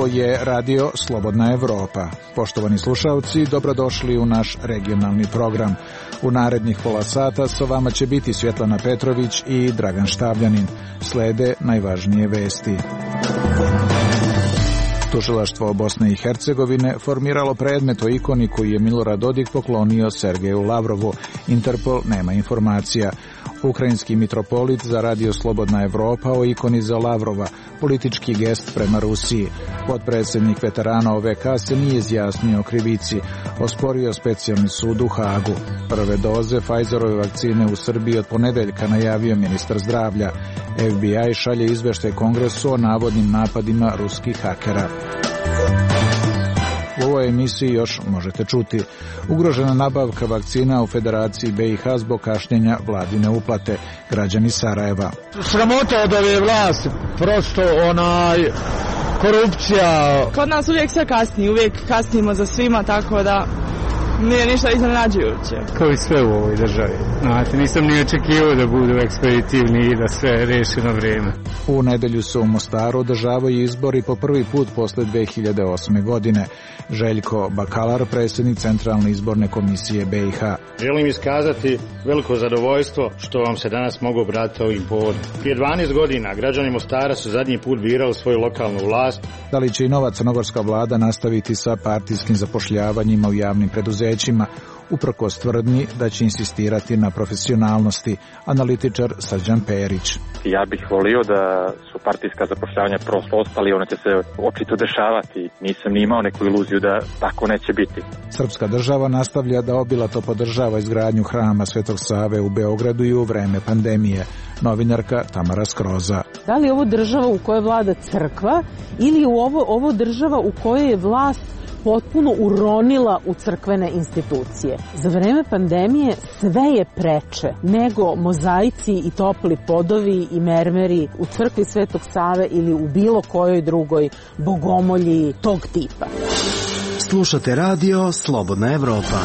Ovo je radio Slobodna Evropa. Poštovani slušalci, dobrodošli u naš regionalni program. U narednih pola sata sa vama će biti Svjetlana Petrović i Dragan Štavljanin. Slede najvažnije vesti. Tužilaštvo Bosne i Hercegovine formiralo predmet o ikoni koju je Milorad Dodik poklonio Sergeju Lavrovu. Interpol nema informacija. Ukrajinski mitropolit za radio Slobodna Evropa o ikoni za Lavrova, politički gest prema Rusiji. Potpredsjednik veterana OVK se nije izjasnio o krivici, osporio specijalni sud u Hagu. Prve doze Pfizerove vakcine u Srbiji od ponedeljka najavio ministar zdravlja. FBI šalje izveštaj Kongresu o navodnim napadima ruskih hakera. U ovoj emisiji još možete čuti: ugrožena nabavka vakcina u Federaciji BiH zbog kašnjenja vladine uplate, građani Sarajeva. Sramota od ove vlasti, prosto korupcija. Kod nas uvijek sve kasni, uvijek kasnimo za svima, tako da nije ništa iznenađujuće. Kao i sve u ovoj državi. Znate, nisam ni očekivao da budu ekspeditivni i da sve reši na vrijeme. U nedelju se u Mostaru održavaju izbori po prvi put posle 2008. godine. Željko Bakalar, predsjednik Centralne izborne komisije BiH. Želim iskazati veliko zadovoljstvo što vam se danas mogu obratiti ovim povodom. Prije 12 godina građani Mostara su zadnji put birali svoju lokalnu vlast. Da li će i nova crnogorska vlada nastaviti sa partijskim zapošljavanjima u javnim preduzećima, uprkos tvrdnji da će insistirati na profesionalnosti, analitičar Srđan Perić. Ja bih volio da su partijska zapošljavanja prosto ostali, one će se očito dešavati. Nisam ni imao neku iluziju da tako neće biti. Srpska država nastavlja da obilato podržava izgradnju hrama Svetog Save u Beogradu i u vreme pandemije. Novinarka Tamara Skroza. Da li je ovo država u kojoj vlada crkva ili je ovo država u kojoj je vlast potpuno uronila u crkvene institucije? Za vreme pandemije sve je preče nego mozaici i topli podovi i mermeri u crkvi Svetog Save ili u bilo kojoj drugoj bogomolji tog tipa. Slušate radio Slobodna Evropa.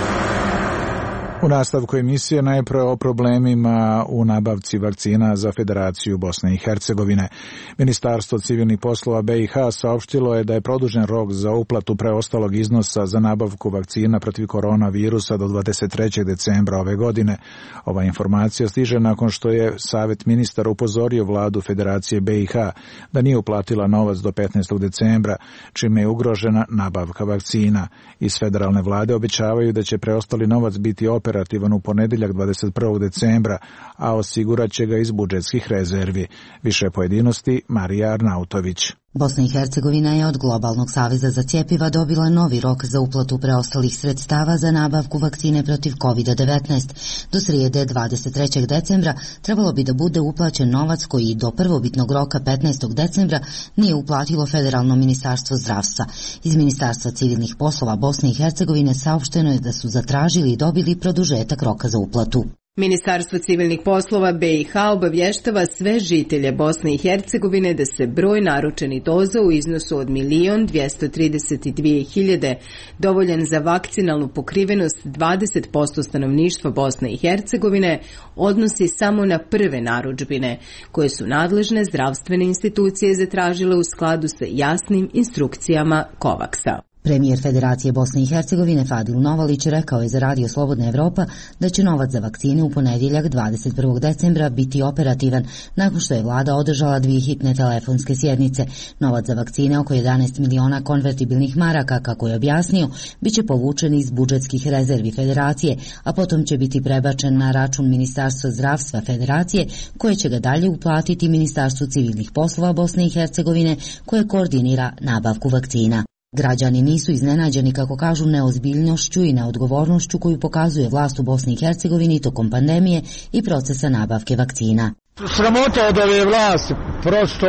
U nastavku emisije najprije o problemima u nabavci vakcina za Federaciju Bosne i Hercegovine. Ministarstvo civilnih poslova BiH saopštilo je da je produžen rok za uplatu preostalog iznosa za nabavku vakcina protiv koronavirusa do 23. decembra ove godine. Ova informacija stiže nakon što je Savjet ministara upozorio vladu Federacije BiH da nije uplatila novac do 15. decembra, čime je ugrožena nabavka vakcina. Iz federalne vlade obećavaju da će preostali novac biti operativan u ponedjeljak 21. decembra, a osigurat će ga iz budžetskih rezervi. Više pojedinosti Marija Arnautović. Bosna i Hercegovina je od Globalnog saveza za cjepiva dobila novi rok za uplatu preostalih sredstava za nabavku vakcine protiv COVID-19. Do srijede 23. decembra trebalo bi da bude uplaćen novac koji do prvobitnog roka 15. decembra nije uplatilo Federalno ministarstvo zdravstva. Iz Ministarstva civilnih poslova Bosne i Hercegovine saopšteno je da su zatražili i dobili produžetak roka za uplatu. Ministarstvo civilnih poslova BiH obavještava sve žitelje Bosne i Hercegovine da se broj naručenih doza u iznosu od 1.232.000 dovoljan za vakcinalnu pokrivenost 20% stanovništva Bosne i Hercegovine odnosi samo na prve narudžbine, koje su nadležne zdravstvene institucije zatražile u skladu sa jasnim instrukcijama COVAX-a. Premijer Federacije Bosne i Hercegovine Fadil Novalić rekao je za radio Slobodna Evropa da će novac za vakcine u ponedjeljak 21. decembra biti operativan nakon što je vlada održala 2 hitne telefonske sjednice. Novac za vakcine, oko 11 miliona konvertibilnih maraka, kako je objasnio, bit će povučen iz budžetskih rezervi Federacije, a potom će biti prebačen na račun Ministarstva zdravstva Federacije, koje će ga dalje uplatiti Ministarstvu civilnih poslova Bosne i Hercegovine, koje koordinira nabavku vakcina. Građani nisu iznenađeni, kako kažu, neozbiljnošću i neodgovornošću koju pokazuje vlast u Bosni i Hercegovini tokom pandemije i procesa nabavke vakcina. Sramota od ove vlasti, prosto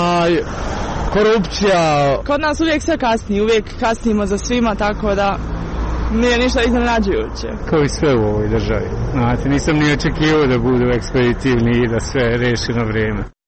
korupcija. Kod nas uvijek sve kasni, uvijek kasnimo za svima, tako da nije ništa iznenađujuće. Kao i sve u ovoj državi. Znate, nisam ni očekivao da budu ekspeditivni i da sve reši na vrijeme.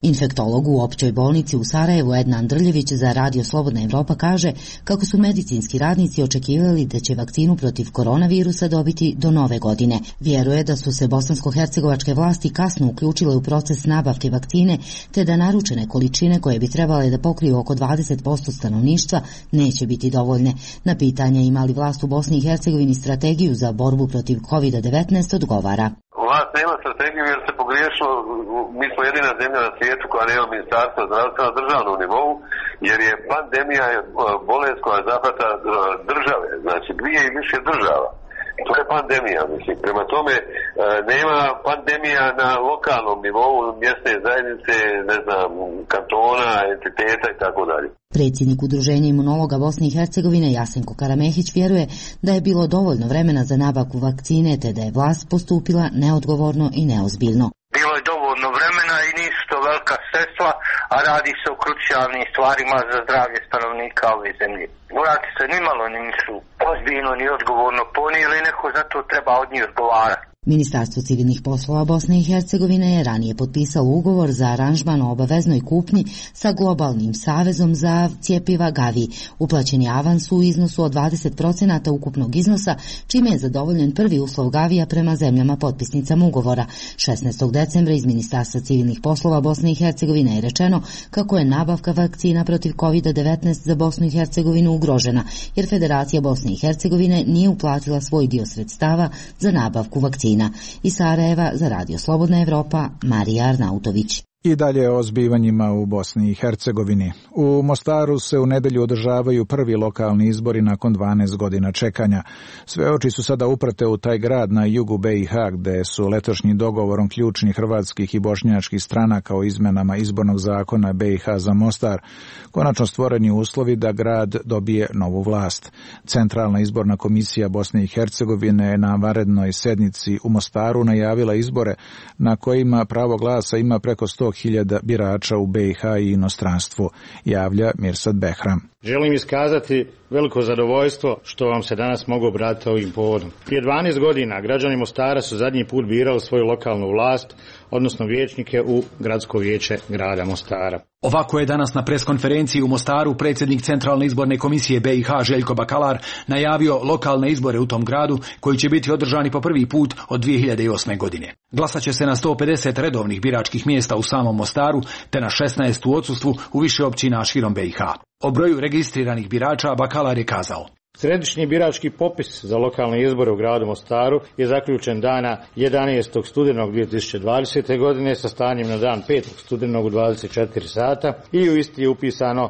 Infektolog u općoj bolnici u Sarajevu Edna Andrljević za Radio Slobodna Evropa kaže kako su medicinski radnici očekivali da će vakcinu protiv koronavirusa dobiti do nove godine. Vjeruje da su se bosansko-hercegovačke vlasti kasno uključile u proces nabavke vakcine, te da naručene količine koje bi trebale da pokriju oko 20% stanovništva neće biti dovoljne. Na pitanje ima li vlast u Bosni i Hercegovini strategiju za borbu protiv COVID-19 odgovara. Vlast nema strategiju jer se pogriješilo, mi smo jedina zemlja na svijetu koja nema ministarstva zdravstva na državnom nivou, jer je pandemija bolest koja zahvata države, znači 2 i više država. To je pandemija, mislim. Prema tome, nema pandemija na lokalnom nivou, mjesne zajednice, ne znam, kantona, entiteta i tako dalje. Predsjednik Udruženja imunologa Bosne i Hercegovine Jasenko Karamehić vjeruje da je bilo dovoljno vremena za nabavku vakcine, te da je vlast postupila neodgovorno i neozbiljno. Bilo je dovoljno vremena i nisu to velika sredstva, a radi se o krucijalnim stvarima za zdravlje stanovnika ove zemlje. Morati se nimalo nisu ozbiljno ni odgovorno ponijeli, neko za to treba od njih odgovarati. Ministarstvo civilnih poslova Bosne i Hercegovine je ranije potpisalo ugovor za aranžman o obaveznoj kupnji sa globalnim savezom za cjepiva Gavi. Uplaćen je avans u iznosu od 20% ukupnog iznosa, čime je zadovoljen prvi uslov Gavija prema zemljama potpisnicama ugovora. 16. decembra iz Ministarstva civilnih poslova Bosne i Hercegovine je rečeno kako je nabavka vakcina protiv COVID-19 za Bosnu i Hercegovinu ugrožena, jer Federacija Bosne i Hercegovine nije uplatila svoj dio sredstava za nabavku vakcina. Iz Sarajeva za Radio Slobodna Evropa, Marija Arnautović. I dalje o zbivanjima u Bosni i Hercegovini. U Mostaru se u nedjelju održavaju prvi lokalni izbori nakon 12 godina čekanja. Sve oči su sada uprte u taj grad na jugu BiH, gde su letošnji dogovorom ključnih hrvatskih i bošnjačkih stranaka o izmenama izbornog zakona BiH za Mostar konačno stvoreni uslovi da grad dobije novu vlast. Centralna izborna komisija Bosne i Hercegovine je na vanrednoj sednici u Mostaru najavila izbore na kojima pravo glasa ima preko 100.000 birača u BiH i inostranstvu, javlja Mirsad Behram. Želim iskazati veliko zadovoljstvo što vam se danas mogu obratiti ovim povodom. Prije 12 godina građani Mostara su zadnji put birali svoju lokalnu vlast, odnosno vijećnike u gradsko vijeće grada Mostara. Ovako je danas na preskonferenciji u Mostaru predsjednik Centralne izborne komisije BiH Željko Bakalar najavio lokalne izbore u tom gradu koji će biti održani po prvi put od 2008. godine. Glasat će se na 150 redovnih biračkih mjesta u samom Mostaru te na 16 u odsustvu u više općina širom BiH. O broju registriranih birača Bakalar je kazao: Središnji birački popis za lokalne izbore u gradu Mostaru je zaključen dana 11. studenog 2020. godine sa stanjem na dan 5. studenog u 24 sata i u isti je upisano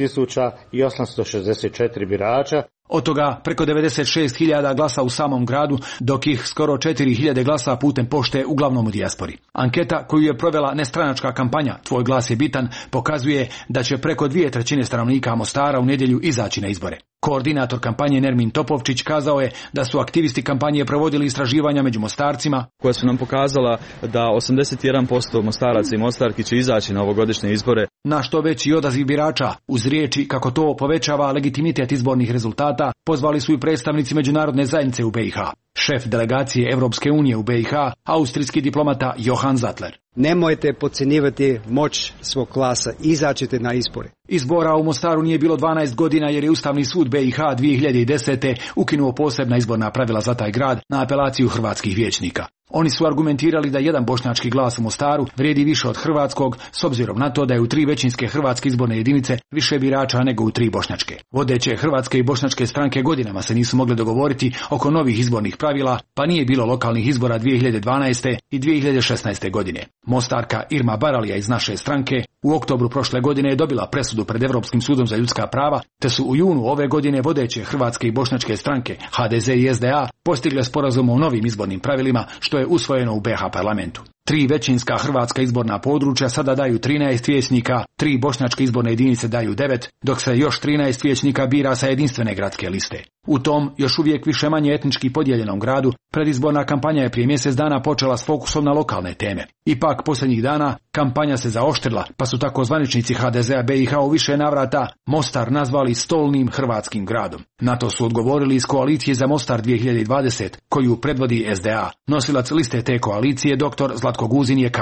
100.864 birača. Od toga preko 96.000 glasa u samom gradu, dok ih skoro 4.000 glasa putem pošte uglavnom u dijaspori. Anketa koju je provela nestranačka kampanja Tvoj glas je bitan pokazuje da će preko 2/3 stanovnika Mostara u nedjelju izaći na izbore. Koordinator kampanje Nermin Topovčić kazao je da su aktivisti kampanje provodili istraživanja među Mostarcima koja su nam pokazala da 81% Mostaraca i Mostarki će izaći na ovogodišnje izbore. Na što veći odaziv birača, uz riječi kako to povećava legitimitet izbornih rezultata, pozvali su i predstavnici međunarodne zajednice u BiH. Šef delegacije Europske unije u BiH, austrijski diplomata Johan Zattler. Nemojte podcjenjivati moć svog glasa, izađite na izbore. Izbora u Mostaru nije bilo 12 godina jer je Ustavni sud BiH 2010. ukinuo posebna izborna pravila za taj grad na apelaciju hrvatskih vijećnika. Oni su argumentirali da jedan bošnjački glas u Mostaru vrijedi više od hrvatskog, s obzirom na to da je u 3 većinske hrvatske izborne jedinice više birača nego u 3 bošnjačke. Vodeće hrvatske i bošnjačke stranke godinama se nisu mogle dogovoriti oko novih izbornih pravila, pa nije bilo lokalnih izbora 2012. i 2016. godine. Mostarka Irma Baralija iz naše stranke u oktobru prošle godine je dobila presudu pred Europskim sudom za ljudska prava, te su u junu ove godine vodeće hrvatske i bošnjačke stranke HDZ i SDA postigle sporazum o novim izbornim pravilima, što je usvojeno u BiH parlamentu. 3 većinska hrvatska izborna područja sada daju 13 vijećnika, 3 bošnjačke izborne jedinice daju 9, dok se još 13 vijećnika bira sa jedinstvene gradske liste. U tom, još uvijek više manje etnički podijeljenom gradu, predizborna kampanja je prije mjesec dana počela s fokusom na lokalne teme. Ipak, posljednjih dana, kampanja se zaoštrila, pa su tako zvaničnici HDZ-a BiH u više navrata Mostar nazvali stolnim hrvatskim gradom. Na to su odgovorili iz koalicije za Mostar 2020, koju predvodi SDA. Nosilac liste te koalicije, dr. Zlatko Guzin, je kazao: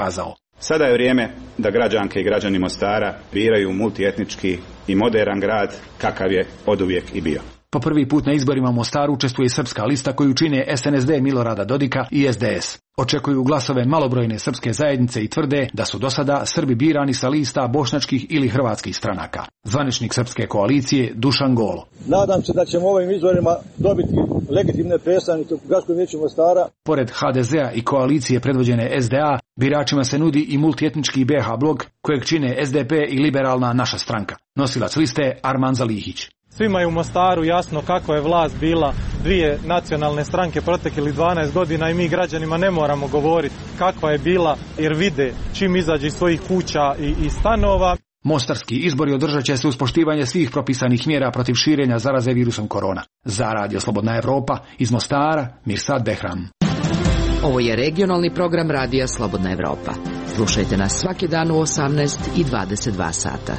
Sada je vrijeme da građanke i građani Mostara biraju multietnički i moderan grad kakav je oduvijek i bio. Po prvi put na izborima u Mostaru učestvuje srpska lista koju čine SNSD Milorada Dodika i SDS. Očekuju glasove malobrojne srpske zajednice i tvrde da su do sada Srbi birani sa lista bošnjačkih ili hrvatskih stranaka. Zvaničnik srpske koalicije Dušan Golo. Nadam se da ćemo ovim izborima dobiti legitimne predstavnike u Gradskom vijeću Mostara. Pored HDZ-a i koalicije predvođene SDA, biračima se nudi i multietnički BH blok kojeg čine SDP i liberalna Naša stranka. Nosilac liste Arman Zalihić. Svima je u Mostaru jasno kako je vlast bila dvije nacionalne stranke proteklih 12 godina i mi građanima ne moramo govoriti kakva je bila jer vide čim izađe iz svojih kuća i stanova. Mostarski izbori održat će se uz poštivanje svih propisanih mjera protiv širenja zaraze virusom korona. Za Radio Slobodna Evropa iz Mostara, Mirsad Behram. Ovo je regionalni program Radija Slobodna Evropa. Slušajte nas svaki dan u 18 i 22 sata.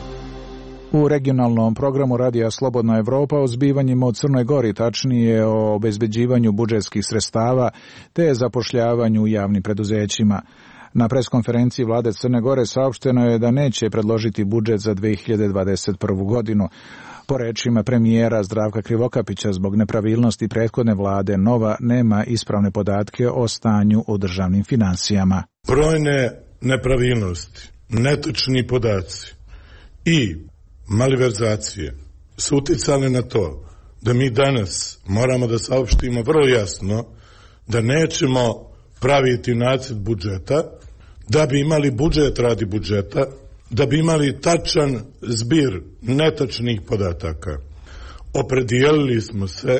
U regionalnom programu Radija Slobodna Evropa o zbivanjima u Crnoj Gori, tačnije o obezbeđivanju budžetskih sredstava te zapošljavanju u javnim preduzećima. Na preskonferenciji vlade Crne Gore saopšteno je da neće predložiti budžet za 2021. godinu. Po rečima premijera Zdravka Krivokapića, zbog nepravilnosti prethodne vlade, nova nema ispravne podatke o stanju u državnim finansijama. Brojne nepravilnosti, netočni podaci i malverzacije su uticale na to da mi danas moramo da saopštimo vrlo jasno da nećemo praviti nacrt budžeta, da bi imali budžet radi budžeta, da bi imali tačan zbir netačnih podataka. Opredijelili smo se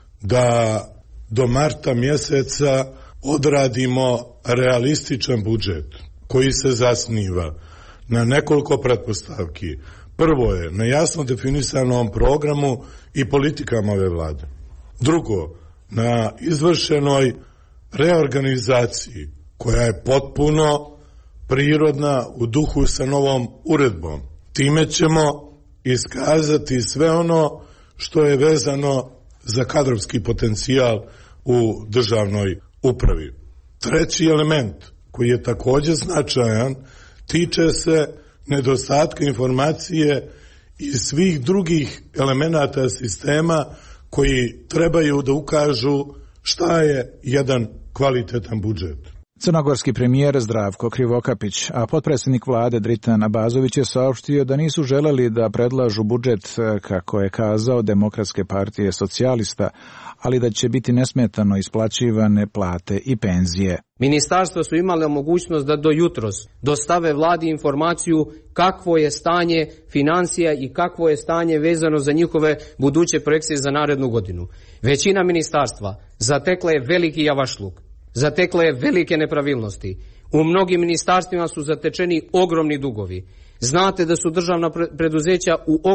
da do marta mjeseca odradimo realističan budžet koji se zasniva na nekoliko pretpostavki. Prvo je na jasno definisanom programu i politikama ove vlade. Drugo, na izvršenoj reorganizaciji koja je potpuno prirodna u duhu sa novom uredbom. Time ćemo iskazati sve ono što je vezano za kadrovski potencijal u državnoj upravi. Treći element koji je također značajan tiče se nedostatka informacije i svih drugih elemenata sistema koji trebaju da ukažu šta je jedan kvalitetan budžet. Crnogorski premijer Zdravko Krivokapić, a potpredsjednik vlade Dritan Abazović je saopštio da nisu želeli da predlažu budžet, kako je kazao, Demokratske partije socijalista, ali da će biti nesmetano isplaćivane plate i penzije. Ministarstva su imale mogućnost da do jutros dostave vladi informaciju kakvo je stanje financija i kakvo je stanje vezano za njihove buduće projekcije za narednu godinu. Većina ministarstva zatekla je veliki javašluk, zatekla je velike nepravilnosti. U mnogim ministarstvima su zatečeni ogromni dugovi. Znate da su državna preduzeća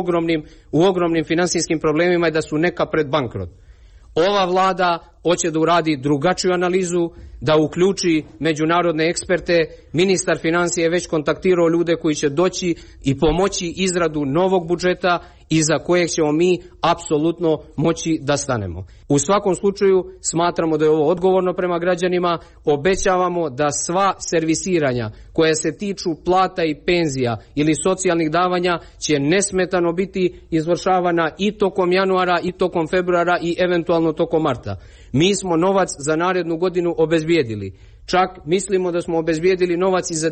u ogromnim finansijskim problemima i da su neka pred bankrot. Ova vlada hoće da uradi drugačiju analizu, da uključi međunarodne eksperte. Ministar financija je već kontaktirao ljude koji će doći i pomoći izradu novog budžeta i za kojeg ćemo mi apsolutno moći da stanemo. U svakom slučaju smatramo da je ovo odgovorno prema građanima, obećavamo da sva servisiranja koja se tiču plata i penzija ili socijalnih davanja će nesmetano biti izvršavana i tokom januara i tokom februara i eventualno tokom marta. Mi smo novac za narednu godinu obezbijedili. Čak mislimo da smo obezbijedili novac i za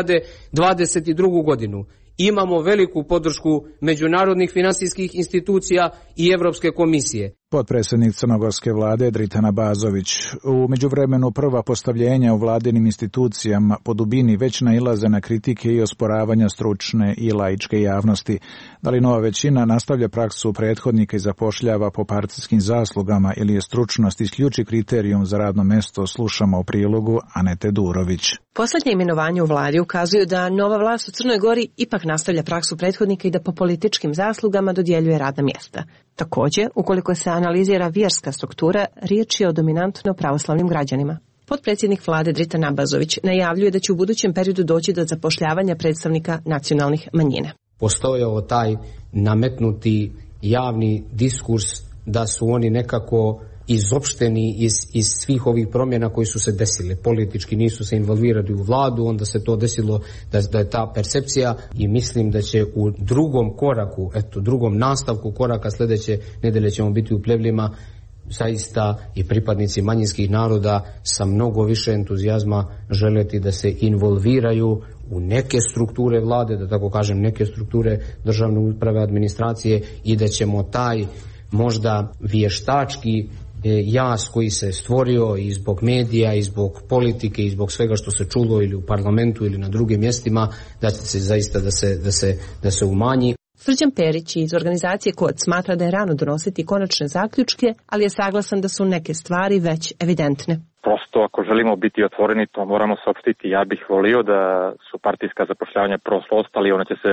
2022. godinu. Imamo veliku podršku međunarodnih finansijskih institucija i Evropske komisije. Potpredsjednik crnogorske vlade Dritan Abazović. U međuvremenu prva postavljenja u vladinim institucijama po dubini već nailaze na kritike i osporavanja stručne i laičke javnosti. Da li nova većina nastavlja praksu prethodnika i zapošljava po partijskim zaslugama ili je stručnost isključi kriterijum za radno mesto, slušamo u prilogu Anete Durović. Posljednje imenovanje u vladi ukazuju da nova vlast u Crnoj Gori ipak nastavlja praksu prethodnika i da po političkim zaslugama dodjeljuje radna mjesta. Također, ukoliko se analizira vjerska struktura, riječ je o dominantno pravoslavnim građanima. Potpredsjednik vlade Dritan Abazović najavljuje da će u budućem periodu doći do zapošljavanja predstavnika nacionalnih manjina. Postojao taj nametnuti javni diskurs da su oni nekako izopšteni iz svih ovih promjena koji su se desile. Politički nisu se involvirali u vladu, onda se to desilo da je ta percepcija i mislim da će u drugom koraku, drugom nastavku koraka sljedeće nedelje ćemo biti u Plevljima zaista i pripadnici manjinskih naroda sa mnogo više entuzijazma želeti da se involviraju u neke strukture vlade, da tako kažem, neke strukture državne uprave, administracije i da ćemo taj možda vještački jaz koji se stvorio i zbog medija i zbog politike i zbog svega što se čulo ili u parlamentu ili na drugim mjestima, da će se zaista da se umanji. Srđan Perić iz organizacije KOD smatra da je rano donositi konačne zaključke, ali je saglasan da su neke stvari već evidentne. Prosto ako želimo biti otvoreni, to moramo saopštiti. Ja bih volio da su partijska zapošljavanja prosto ostali, ona će se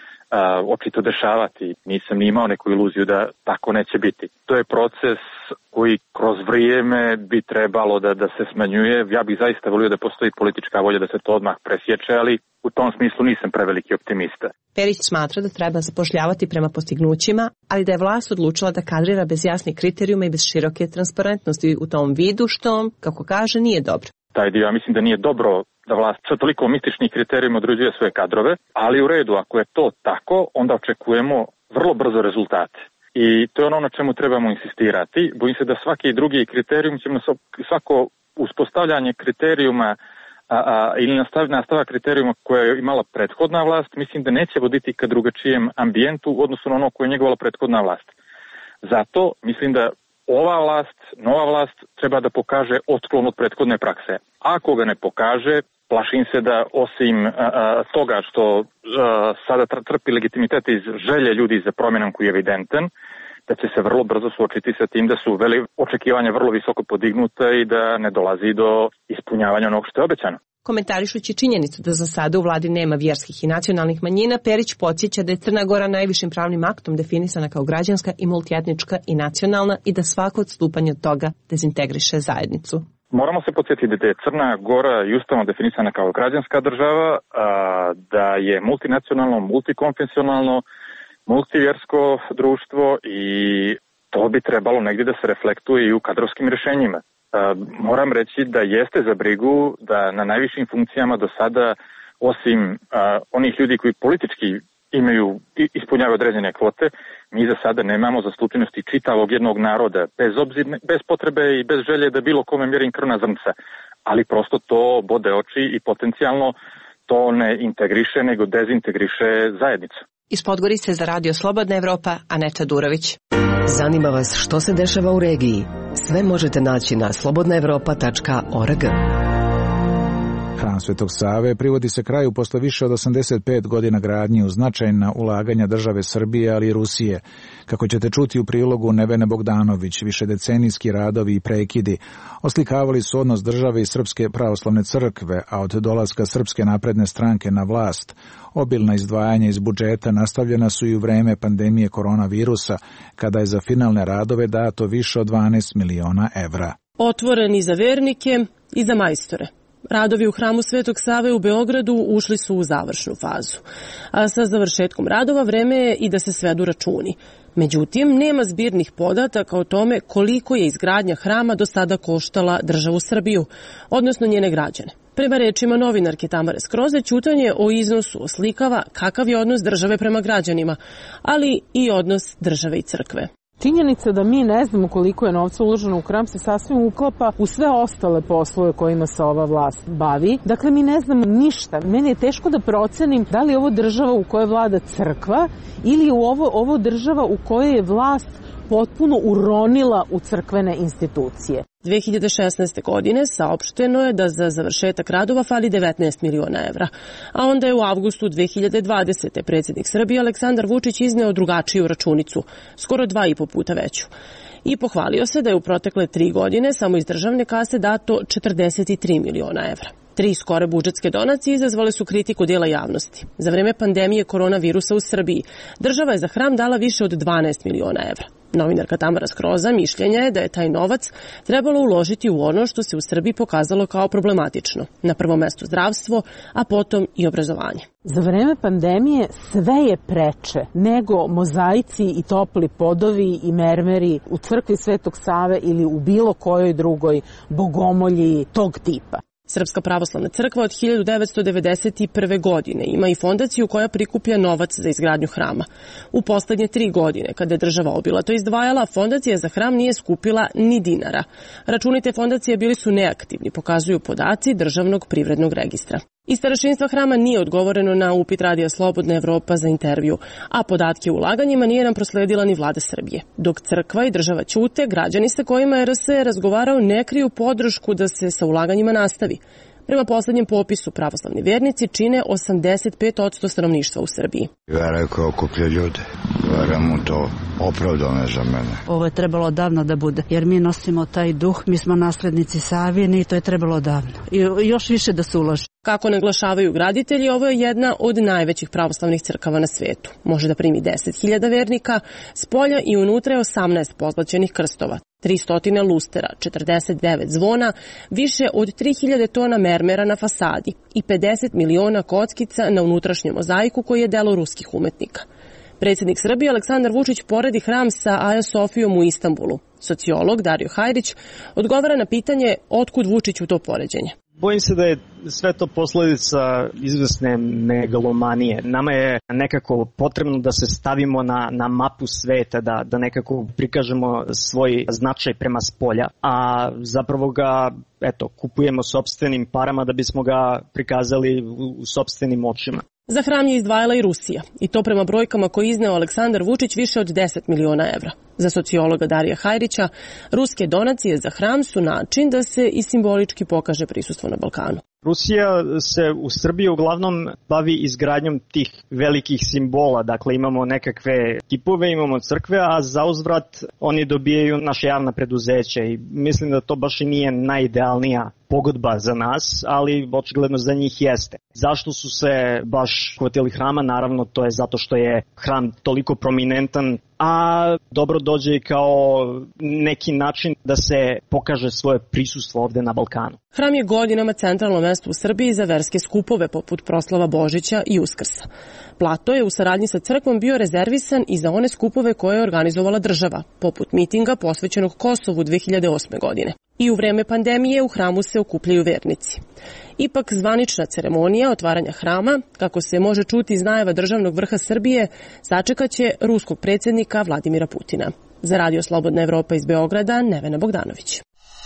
očito dešavati. Nisam ni imao neku iluziju da tako neće biti. To je proces koji kroz vrijeme bi trebalo da se smanjuje. Ja bih zaista volio da postoji politička volja da se to odmah presječe, ali u tom smislu nisam preveliki optimista. Perić smatra da treba zapošljavati prema postignućima, ali da je vlast odlučila da kadrira bez jasnih kriterijuma i bez široke transparentnosti u tom vidu, što, kako kaže, nije dobro. Taj dio, ja mislim da nije dobro da vlast sa toliko mističnih kriterijima određuje svoje kadrove, ali u redu, ako je to tako, onda očekujemo vrlo brzo rezultate. I to je ono na čemu trebamo insistirati. Bojim se da svaki drugi kriterijum će svako uspostavljanje kriterijuma ili nastavak kriterijuma koje je imala prethodna vlast, mislim da neće voditi ka drugačijem ambijentu u odnosu na ono koje je njegovala prethodna vlast. Zato mislim da ova vlast, nova vlast, treba da pokaže otklon od prethodne prakse. Ako ga ne pokaže, plašim se da osim toga što sada trpi legitimitet iz želje ljudi za promjenom koji je evidentan, da će se vrlo brzo suočiti sa tim da su očekivanja vrlo visoko podignuta i da ne dolazi do ispunjavanja onog što je obećano. Komentarišući činjenicu da za sada u vladi nema vjerskih i nacionalnih manjina, Perić podsjeća da je Crna Gora najvišim pravnim aktom definisana kao građanska i multietnička i nacionalna i da svako odstupanje od toga dezintegriše zajednicu. Moramo se podsjetiti da je Crna Gora i ustavno definisana kao građanska država, da je multinacionalno, multikonfesionalno, multivjersko društvo i to bi trebalo negdje da se reflektuje i u kadrovskim rješenjima. Moram reći da jeste za brigu da na najvišim funkcijama do sada, osim onih ljudi koji politički ispunjavaju određene kvote, mi za sada nemamo zastupljenosti čitavog jednog naroda, bez potrebe i bez želje da bilo kome mjerim krvna zrnca. Ali prosto to bode oči i potencijalno to ne integriše, nego dezintegriše zajednicu. Iz Podgorice za Radio Slobodna Evropa, Aneta Durović. Zanima vas što se dešava u regiji? Sve možete naći na slobodnaevropa.org. Hram Svetog Save privodi se kraju posle više od 85 godina gradnje uz značajna ulaganja države Srbije, ali i Rusije. Kako ćete čuti u prilogu Nevene Bogdanović, višedecenijski radovi i prekidi oslikavali su odnos države i Srpske pravoslavne crkve, a od dolaska Srpske napredne stranke na vlast, obilna izdvajanja iz budžeta nastavljena su i u vreme pandemije koronavirusa, kada je za finalne radove dato više od 12 miliona evra. Otvoreni za vernike i za majstore. Radovi u Hramu Svetog Save u Beogradu ušli su u završnu fazu. A sa završetkom radova vreme je i da se svedu računi. Međutim, nema zbirnih podataka o tome koliko je izgradnja hrama do sada koštala državu Srbiju, odnosno njene građane. Prema rečima novinarke Tamare Skroze, ćutanje o iznosu oslikava kakav je odnos države prema građanima, ali i odnos države i crkve. Činjenica da mi ne znamo koliko je novca uloženo u hram se sasvim uklapa u sve ostale poslove kojima se ova vlast bavi. Dakle, mi ne znamo ništa. Meni je teško da procenim da li je ovo država u kojoj vlada crkva ili je ovo država u kojoj je vlast potpuno uronila u crkvene institucije. 2016. godine saopšteno je da za završetak radova fali 19 miliona evra, a onda je u avgustu 2020. predsjednik Srbije Aleksandar Vučić izneo drugačiju računicu, skoro 2,5 puta veću. I pohvalio se da je u protekle 3 godine samo iz državne kase dato 43 miliona evra. 3 skore budžetske donacije izazvale su kritiku dijela javnosti. Za vreme pandemije koronavirusa u Srbiji država je za hram dala više od 12 miliona evra. Novinarka Tamara Skroza mišljenja je da je taj novac trebalo uložiti u ono što se u Srbiji pokazalo kao problematično. Na prvom mestu zdravstvo, a potom i obrazovanje. Za vreme pandemije sve je preče nego mozaici i topli podovi i mermeri u crkvi Svetog Save ili u bilo kojoj drugoj bogomolji tog tipa. Srpska pravoslavna crkva od 1991. godine ima i fondaciju koja prikuplja novac za izgradnju hrama. U poslednje 3 godine, kada je država obilato izdvajala, fondacija za hram nije skupila ni dinara. Računi te fondacije bili su neaktivni, pokazuju podaci Državnog privrednog registra. Iz starešinstva hrama nije odgovoreno na upit Radija Slobodna Evropa za intervju, a podatke o ulaganjima nije nam prosledila ni vlada Srbije. Dok crkva i država ćute, građani sa kojima je RS razgovarao ne kriju podršku da se sa ulaganjima nastavi. Prema poslednjem popisu, pravoslavni vernici čine 85% stanovništva u Srbiji. Vera koja okuplja ljude. Vera mu to opravdano za mene. Ovo je trebalo davno da bude, jer mi nosimo taj duh, mi smo naslednici Savine i to je trebalo davno. I još više da se uloži. Kako naglašavaju graditelji, ovo je jedna od najvećih pravoslavnih crkava na svetu. Može da primi 10.000 vernika, spolja i unutra je 18 pozlaćenih krstova, 300 lustera, 49 zvona, više od 3000 tona mermera na fasadi i 50 miliona kockica na unutrašnjem mozaiku koji je delo ruskih umetnika. Predsjednik Srbije Aleksandar Vučić poredi hram sa Aja Sofijom u Istanbulu. Sociolog Dario Hajrić odgovara na pitanje otkud Vučiću to poređenje. Bojim se da je sve to posledica izvesne megalomanije. Nama je nekako potrebno da se stavimo na mapu sveta, da nekako prikažemo svoj značaj prema spolja, a zapravo ga kupujemo sopstvenim parama da bismo ga prikazali u sopstvenim očima. Za hram je izdvajala i Rusija, i to prema brojkama koje izneo Aleksandar Vučić više od 10 miliona evra. Za sociologa Darija Hajrića, ruske donacije za hram su način da se i simbolički pokaže prisustvo na Balkanu. Rusija se u Srbiji uglavnom bavi izgradnjom tih velikih simbola, dakle imamo nekakve tipove, imamo crkve, a zauzvrat oni dobijaju naše javna preduzeća i mislim da to baš i nije najidealnija pogodba za nas, ali očigledno za njih jeste. Zašto su se baš hvatili hrama? Naravno, to je zato što je hram toliko prominentan, a dobro dođe i kao neki način da se pokaže svoje prisustvo ovde na Balkanu. Hram je godinama centralno mesto u Srbiji za verske skupove poput proslava Božića i Uskrsa. Plato je u saradnji sa crkvom bio rezervisan i za one skupove koje je organizovala država, poput mitinga posvećenog Kosovu 2008. godine. I u vreme pandemije u hramu se okupljaju vernici. Ipak zvanična ceremonija otvaranja hrama, kako se može čuti iz najava državnog vrha Srbije, sačekaće ruskog predsjednika Vladimira Putina. Za Radio Slobodna Evropa iz Beograda, Nevena Bogdanović.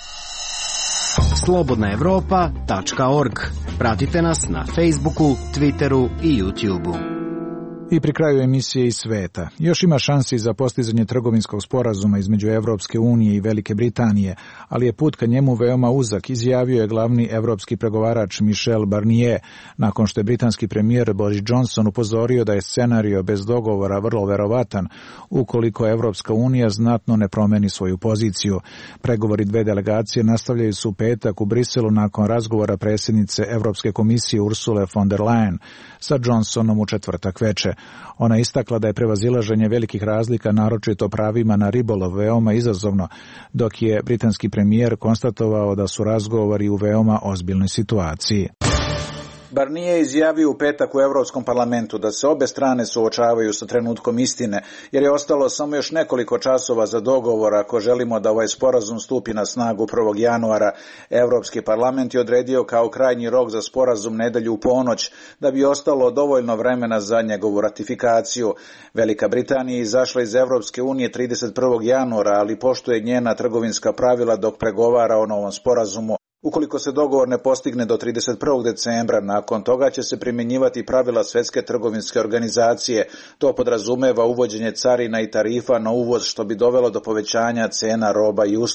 slobodnaevropa.org. Pratite nas na Facebooku, Twitteru i YouTubeu. I pri kraju emisije iz sveta. Još ima šansi za postizanje trgovinskog sporazuma između Evropske unije i Velike Britanije, ali je put ka njemu veoma uzak, izjavio je glavni evropski pregovarač Michel Barnier, nakon što je britanski premijer Boris Johnson upozorio da je scenario bez dogovora vrlo verovatan, ukoliko Evropska unija znatno ne promeni svoju poziciju. Pregovori dve delegacije nastavljaju se u petak u Briselu nakon razgovora predsjednice Evropske komisije Ursule von der Leyen sa Johnsonom u četvrtak veče. Ona istakla da je prevazilaženje velikih razlika, naročito pravima na ribolov, veoma izazovno, dok je britanski premijer konstatovao da su razgovori u veoma ozbiljnoj situaciji. Barnier je izjavio u petak u Europskom parlamentu da se obe strane suočavaju sa trenutkom istine, jer je ostalo samo još nekoliko časova za dogovor ako želimo da ovaj sporazum stupi na snagu 1. januara. Europski parlament je odredio kao krajnji rok za sporazum nedelju u ponoć, da bi ostalo dovoljno vremena za njegovu ratifikaciju. Velika Britanija je izašla iz Europske unije 31. januara, ali poštuje njena trgovinska pravila dok pregovara o novom sporazumu. Ukoliko se dogovor ne postigne do 31. decembra, nakon toga će se primjenjivati pravila Svjetske trgovinske organizacije. To podrazumeva uvođenje carina i tarifa na uvoz, što bi dovelo do povećanja cena roba i usluga.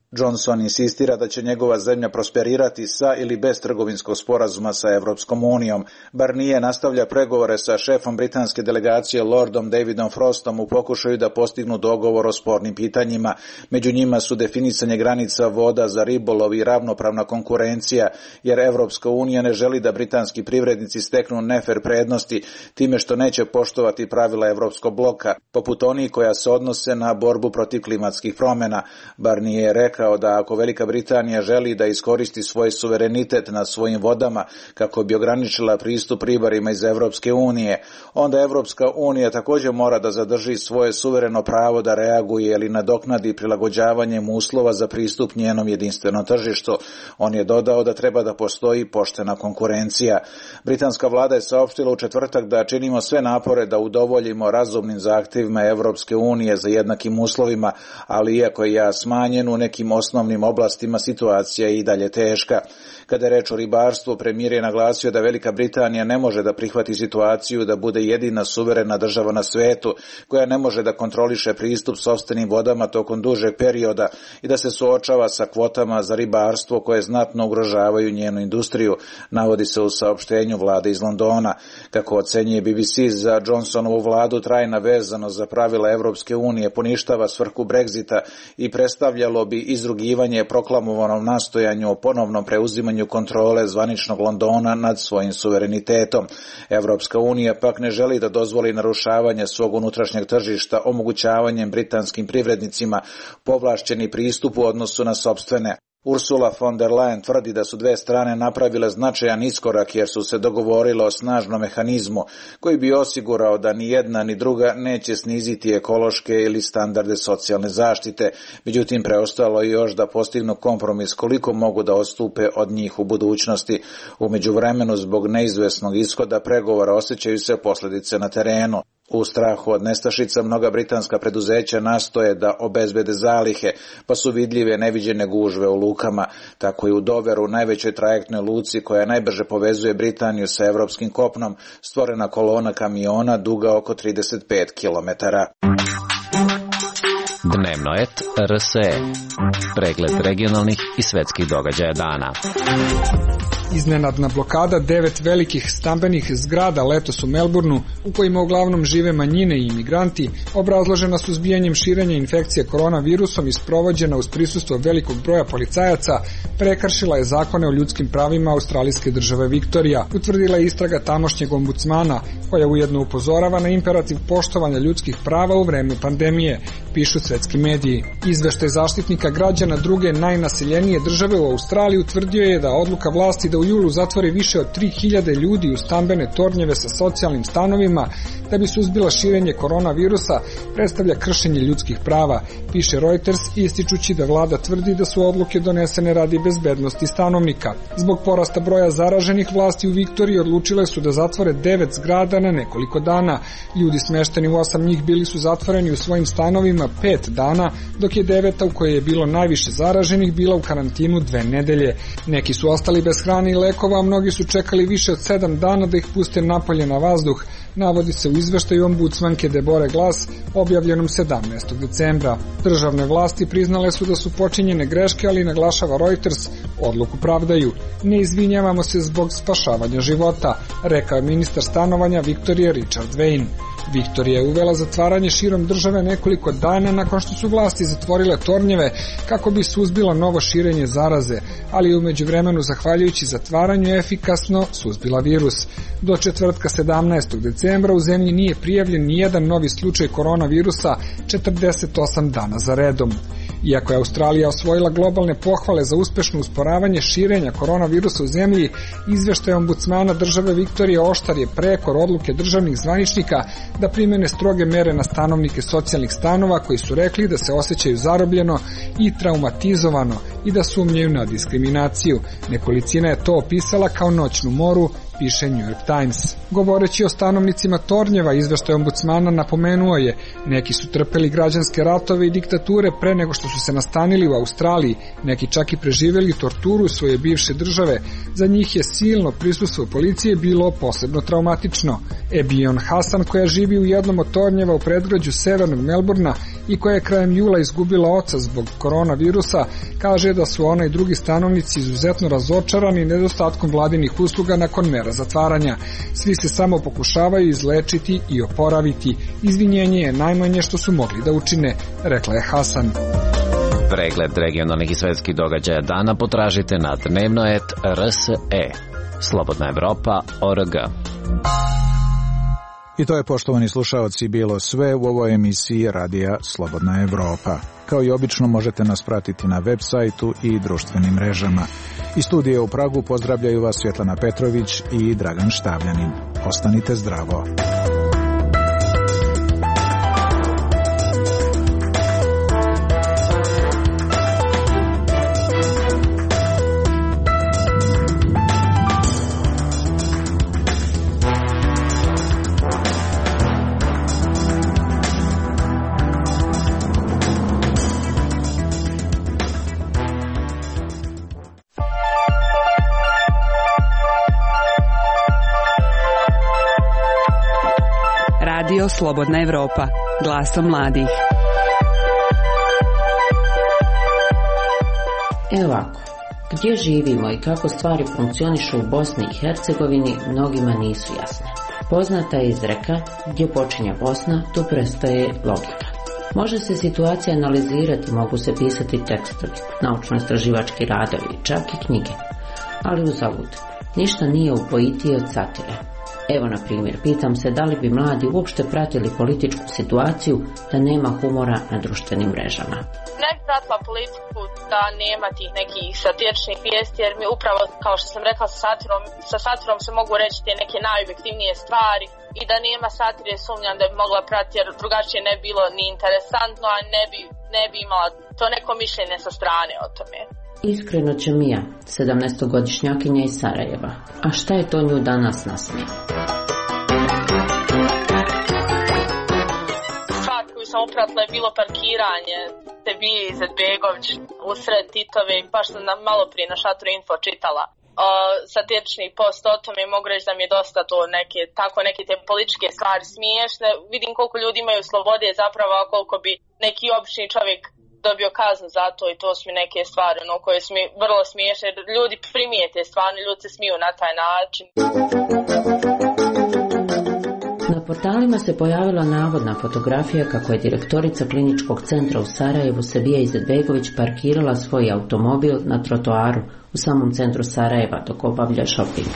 Johnson insistira da će njegova zemlja prosperirati sa ili bez trgovinskog sporazuma sa Evropskom unijom. Barnier nastavlja pregovore sa šefom britanske delegacije Lordom Davidom Frostom u pokušaju da postignu dogovor o spornim pitanjima. Među njima su definisanje granica voda za ribolov i ravnopravna konkurencija, jer Evropska unija ne želi da britanski privrednici steknu nefer prednosti time što neće poštovati pravila Evropskog bloka, poput onih koja se odnose na borbu protiv klimatskih promjena. Barnier je rekao da ako Velika Britanija želi da iskoristi svoj suverenitet nad svojim vodama kako bi ograničila pristup ribarima iz Evropske unije, onda Evropska unija također mora da zadrži svoje suvereno pravo da reaguje ili nadoknadi prilagođavanjem uslova za pristup njenom jedinstvenom tržištu. On je dodao da treba da postoji poštena konkurencija. Britanska vlada je saopštila u četvrtak da činimo sve napore da udovoljimo razumnim zahtjevima Evropske unije za jednakim uslovima, ali iako je jaz smanjen u nekim osnovnim oblastima, situacija je i dalje teška. Kada je reč o ribarstvu, premijer je naglasio da Velika Britanija ne može da prihvati situaciju da bude jedina suverena država na svetu koja ne može da kontroliše pristup sopstvenim vodama tokom dužeg perioda i da se suočava sa kvotama za ribarstvo koje znatno ugrožavaju njenu industriju, navodi se u saopštenju vlade iz Londona. Kako ocenjuje BBC, za Johnsonovu vladu trajna vezanost za pravila Evropske unije poništava svrhu Brexita i predstavljalo bi izrugivanje proklamovanom nastojanju o ponovnom preuzimanju kontrole zvaničnog Londona nad svojim suverenitetom. Evropska unija pak ne želi da dozvoli narušavanje svog unutrašnjeg tržišta omogućavanjem britanskim privrednicima povlašćeni pristup u odnosu na sopstvene. Ursula von der Leyen tvrdi da su dve strane napravile značajan iskorak jer su se dogovorile o snažnom mehanizmu koji bi osigurao da ni jedna ni druga neće sniziti ekološke ili standarde socijalne zaštite. Međutim, preostalo je još da postignu kompromis koliko mogu da odstupe od njih u budućnosti. U međuvremenu, zbog neizvesnog ishoda pregovora osjećaju se posljedice na terenu. U strahu od nestašica mnoga britanska preduzeća nastoje da obezbede zalihe, pa su vidljive neviđene gužve u lukama. Tako i u Doveru, najvećoj trajektnoj luci koja najbrže povezuje Britaniju sa evropskim kopnom, stvorena kolona kamiona duga oko 35 km. Dnevno et RSE. Pregled regionalnih i svetskih događaja dana. Iznenadna blokada 9 velikih stambenih zgrada letos u Melbourneu, u kojima uglavnom žive manjine i imigranti, obrazložena suzbijanjem širenja infekcije koronavirusom i sprovođena uz prisustvo velikog broja policajaca, prekršila je zakone o ljudskim pravima australijske države Viktorija, utvrdila je istraga tamošnjeg ombudsmana, koja ujedno upozorava na imperativ poštovanja ljudskih prava u vreme pandemije, pišu svetski mediji. Izveštaj zaštitnika građana druge najnaseljenije države u Australiji utvrdio je da odluka vlasti da u julu zatvori više od 3000 ljudi u stambene tornjeve sa socijalnim stanovima da bi suzbila širenje koronavirusa predstavlja kršenje ljudskih prava, piše Reuters, ističući da vlada tvrdi da su odluke donesene radi bezbednosti stanovnika. Zbog porasta broja zaraženih, vlasti u Viktoriji odlučile su da zatvore 9 zgrada na nekoliko dana. Ljudi smešteni u 8 njih bili su zatvoreni u svojim stanovima 5 dana, dok je 9. u kojoj je bilo najviše zaraženih bila u karantinu 2 nedelje. Neki su ostali bez hrane i lekova, a mnogi su čekali više od 7 dana da ih puste napolje na vazduh, navodi se u izveštaju ombudsmanke Debore Glass objavljenom 17. decembra. Državne vlasti priznale su da su počinjene greške, ali naglašava Reuters, odluku pravdaju. Ne izvinjavamo se zbog spašavanja života, rekao je ministar stanovanja Viktorije Richard Wayne. Viktorija je uvela zatvaranje širom države nekoliko dana nakon što su vlasti zatvorile tornjeve kako bi suzbila novo širenje zaraze, ali je u međuvremenu zahvaljujući zatvaranju efikasno suzbila virus. Do četvrtka 17. decembra u zemlji nije prijavljen nijedan novi slučaj koronavirusa 48 dana za redom. Iako je Australija osvojila globalne pohvale za uspešno usporavanje širenja koronavirusa u zemlji, izveštaj ombudsmana države Viktorije oštar je prekor odluke državnih zvaničnika da primene stroge mere na stanovnike socijalnih stanova koji su rekli da se osjećaju zarobljeno i traumatizovano i da sumnjaju na diskriminaciju. Nekolicina je to opisala kao noćnu moru, piše New York Times. Govoreći o stanovnicima tornjeva, izveštaj ombudsmana napomenuo je, neki su trpeli građanske ratove i diktature pre nego što su se nastanili u Australiji, neki čak i preživjeli torturu svoje bivše države, Za njih je silno prisustvo policije bilo posebno traumatično. Ebion Hasan, koja živi u jednom od tornjeva u predgrađu severnog Melburna i koja je krajem jula izgubila oca zbog koronavirusa, kaže da su ona i drugi stanovnici izuzetno razočarani nedostatkom vladinih usluga nakon mera zatvaranja. Svi se samo pokušavaju izlečiti i oporaviti. Izvinjenje je najmanje što su mogli da učine, rekla je Hasan. Pregled regionalnih i svetskih događaja dana potražite na dnevno.rse. slobodnaevropa.org. I to je, poštovani slušaoci, bilo sve u ovoj emisiji Radija Slobodna Evropa. Kao i obično možete nas pratiti na web sajtu i društvenim mrežama. Iz studija u Pragu pozdravljaju vas Svjetlana Petrović i Dragan Štavljanin. Ostanite zdravo. Slobodna Evropa, glasom mladih. Evo ovako, gdje živimo i kako stvari funkcionišu u Bosni i Hercegovini mnogima nisu jasne. Poznata je izreka, gdje počinje Bosna, tu prestaje logika. Može se situacija analizirati, mogu se pisati tekstovi, naučno-istraživački radovi, čak i knjige. Ali uzalud, ništa nije upojitije od satire. Evo, na primjer, pitam se da li bi mladi uopšte pratili političku situaciju da nema humora na društvenim mrežama. Ne bi pratila politiku da nema tih nekih satiričnih vijesti, jer mi upravo, kao što sam rekla, sa satirom se mogu reći te neke najobjektivnije stvari i da nema satire sumnjam da bi mogla pratiti, jer drugačije ne bi bilo ni interesantno, a ne bi imala to neko mišljenje sa strane o tome. Iskreno će Mija, 17-godišnjakinja iz Sarajeva. A šta je to nju danas nasmije? Stvar koju sam upratila je bilo parkiranje Sebije Izetbegović usred Titove, baš sam malo prije na Šatru Info čitala satirični post o tome i mogu reći da mi je dosta to neke te političke stvari smiješne. Vidim koliko ljudi imaju slobode zapravo, a koliko bi neki obični čovjek dobio kaznu za to, i to su mi neke stvari koje su mi vrlo smiješne. Ljudi primijete stvarno, ljudi se smiju na taj način. Na portalima se pojavila navodna fotografija kako je direktorica kliničkog centra u Sarajevu Sebija Izetbegović parkirala svoj automobil na trotoaru u samom centru Sarajeva dok obavlja shopping.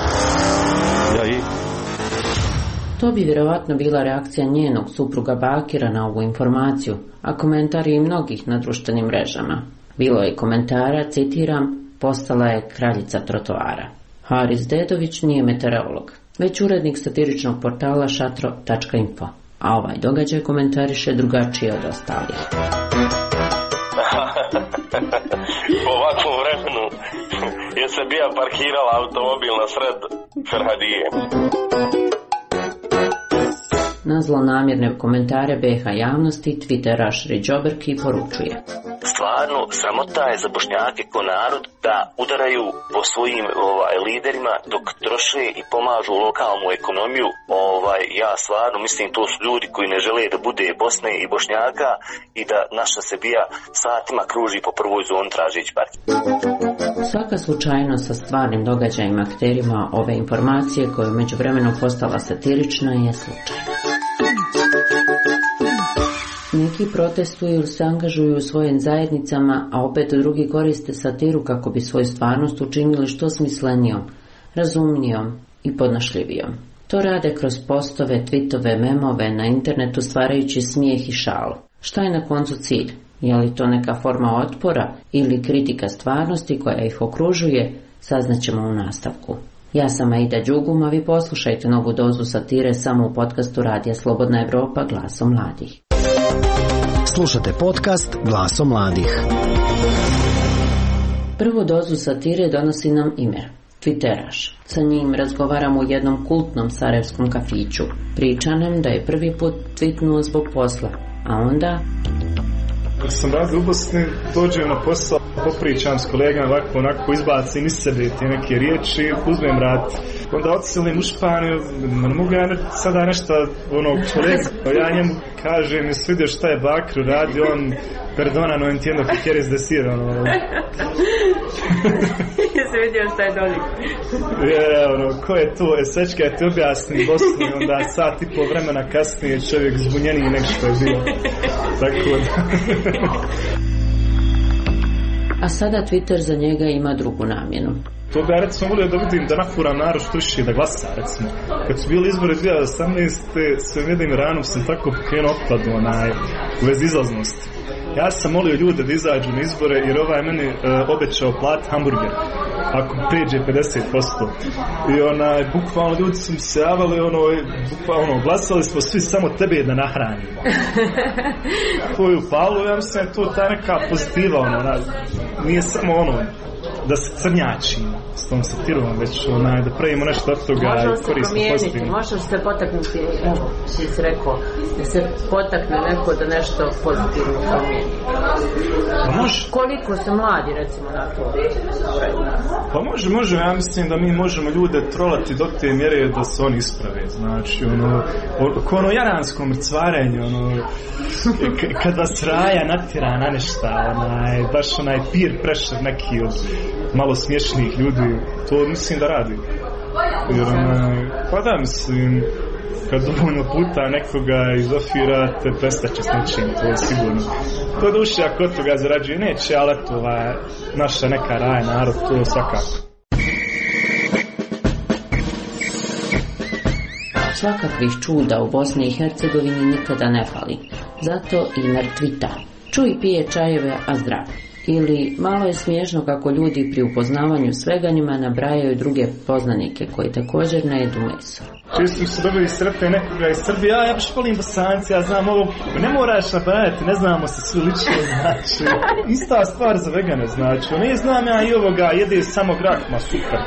To bi vjerovatno bila reakcija njenog supruga Bakira na ovu informaciju, a komentari i mnogih na društvenim mrežama. Bilo je komentara, citiram, postala je kraljica trotoara. Haris Dedović nije meteorolog, već urednik satiričnog portala šatro.info, a ovaj događaj komentariše drugačije od ostalih. Po ovakvom vremenu je se bija parkirala automobil na sred Ferhadije. Na zlonamjerne komentare BH javnosti Twitteraš Riđoberki poručuje: Stvarno, sramota je za Bošnjake ko narod da udaraju po svojim liderima dok troše i pomažu lokalnu ekonomiju. Ja stvarno mislim to su ljudi koji ne žele da bude Bosne i Bošnjaka i da naša Sebija satima kruži po prvoj zoni tražeći partiju. Svaka slučajnost sa stvarnim događajima akterima ove informacije koja je međuvremeno postala satirična je slučajna. Neki protestuju ili se angažuju u svojim zajednicama, a opet drugi koriste satiru kako bi svoju stvarnost učinili što smislenijom, razumnijom i podnošljivijom. To rade kroz postove, tweetove, memove na internetu stvarajući smijeh i šalu. Šta je na koncu cilj? Je li to neka forma otpora ili kritika stvarnosti koja ih okružuje? Saznaćemo u nastavku. Ja sam Aida Đugum, a vi poslušajte novu dozu satire samo u podcastu Radija Slobodna Evropa, glasom mladih. Slušate podcast Glasom mladih. Prvu dozu satire donosi nam Imer, Twitteraš. Sa njim razgovaramo u jednom kultnom sarajevskom kafiću. Priča nam da je prvi put tweetnuo zbog posla, a onda Kad sam radio u Bosni, dođem na posao, popričam s kolegama, ovako, onako, izbacim iz sebe te neke riječi, uzmem rad. Onda odselim u Španiju, ne mogu ja sada nešto, kolega, ja njemu kažem, mi se vidio šta je Bakru radi, on, perdona, no entiendo que quieres decir, se vidio šta je Dodik. Ko je to, Sečka je ti objasni Bosni, onda sat i po vremena kasnije čovjek zbunjeniji nek što je bilo. Tako da... A sada Twitter za njega ima drugu namjenu. To bi ja recimo volio da vidim da nafuram narod što više da glasa recimo. Kad su bili izbori 2018. sve jednim ranom sam tako pokrenuo otpadu u vezi izlaznosti. Ja sam molio ljude da izađu na izbore jer ovaj meni obećao plat hamburger ako pređe 50%. I bukvalno ljudi su mi se javali, glasali smo svi samo tebe da nahranimo. To je upalo, ja mislim da je to ta neka pozitiva, nije samo da se crnjačimo s tom satirom, već da pravimo nešto od toga i koristimo pozitivno. Može se potaknuti, evo, ti si rekao, da se potakne neko da nešto pozitivno promijeni. Pa može. Koliko se mladi, recimo, na to Pa može, ja mislim da mi možemo ljude trolati do te mjere da se oni isprave, znači, ko jaransko mrcvarenje, kad vas raja natjera na nešta, baš peer pressure neki od malo smiješnih ljudi, to mislim da radi. Jer pa da, mislim, kad dovoljno puta nekoga izofirate, prestaće s nečim, to je sigurno. To duše, ako od toga zarađuje, neće, ali eto, naša neka raja narod, to svakako. Svakakvih čuda u Bosni i Hercegovini nikada ne fali. Zato i mrtvita. Čuj pije čajeve, a zdrav. Ili malo je smiješno kako ljudi pri upoznavanju svega njima nabrajaju druge poznanike koji također ne jedu meso. Često se dobili sretne nekoga iz Srbije, ja baš volim Bosanci, ja znam ovo, ne moraš nabrajati, ne znamo se svi lično, znači, ista stvar za vegane, znači, ne znam ja i ovoga, jede samo grak, ma super.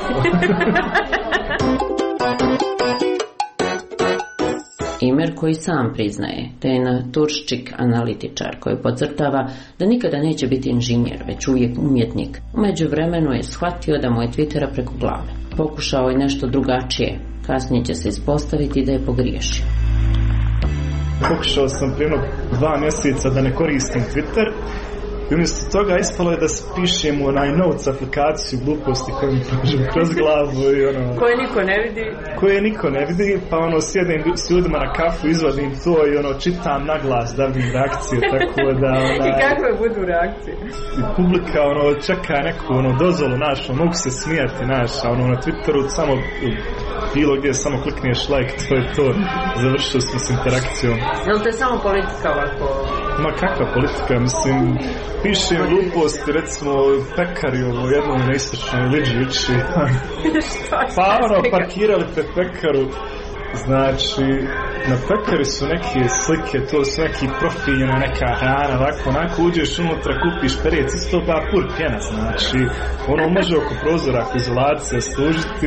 Imer koji sam priznaje, te je naturščik analitičar koji podcrtava da nikada neće biti inženjer, već uvijek umjetnik. U međuvremenu je shvatio da mu je Twittera preko glave. Pokušao je nešto drugačije, kasnije će se ispostaviti da je pogriješio. Pokušao sam prije 2 mjeseca da ne koristim Twitter i umjesto toga ispalo je da pišem u notes aplikaciju gluposti koje mi prođu kroz glavu i koje niko ne vidi, pa sjedim s ljudima na kafu, izvadim to i čitam na glas da vidim reakcije, tako da I kakve budu reakcije? I publika čeka neku dozvolu našu, mogu se smijati naša, na Twitteru samo bilo gdje samo klikneš like, to je to, završio smo s interakcijom. Jel to je samo politika ovako? Ma kakva politika, mislim, pišem gluposti, recimo pekari u jednom na istočnoj Liđići. Pa parkirali pred pekaru, znači na pekari su neke slike, to su neki profiljena neka hrana, onako uđeš unutra, kupiš perec, isto ba pur pjena, znači može oko prozora, ako izolacija služiti,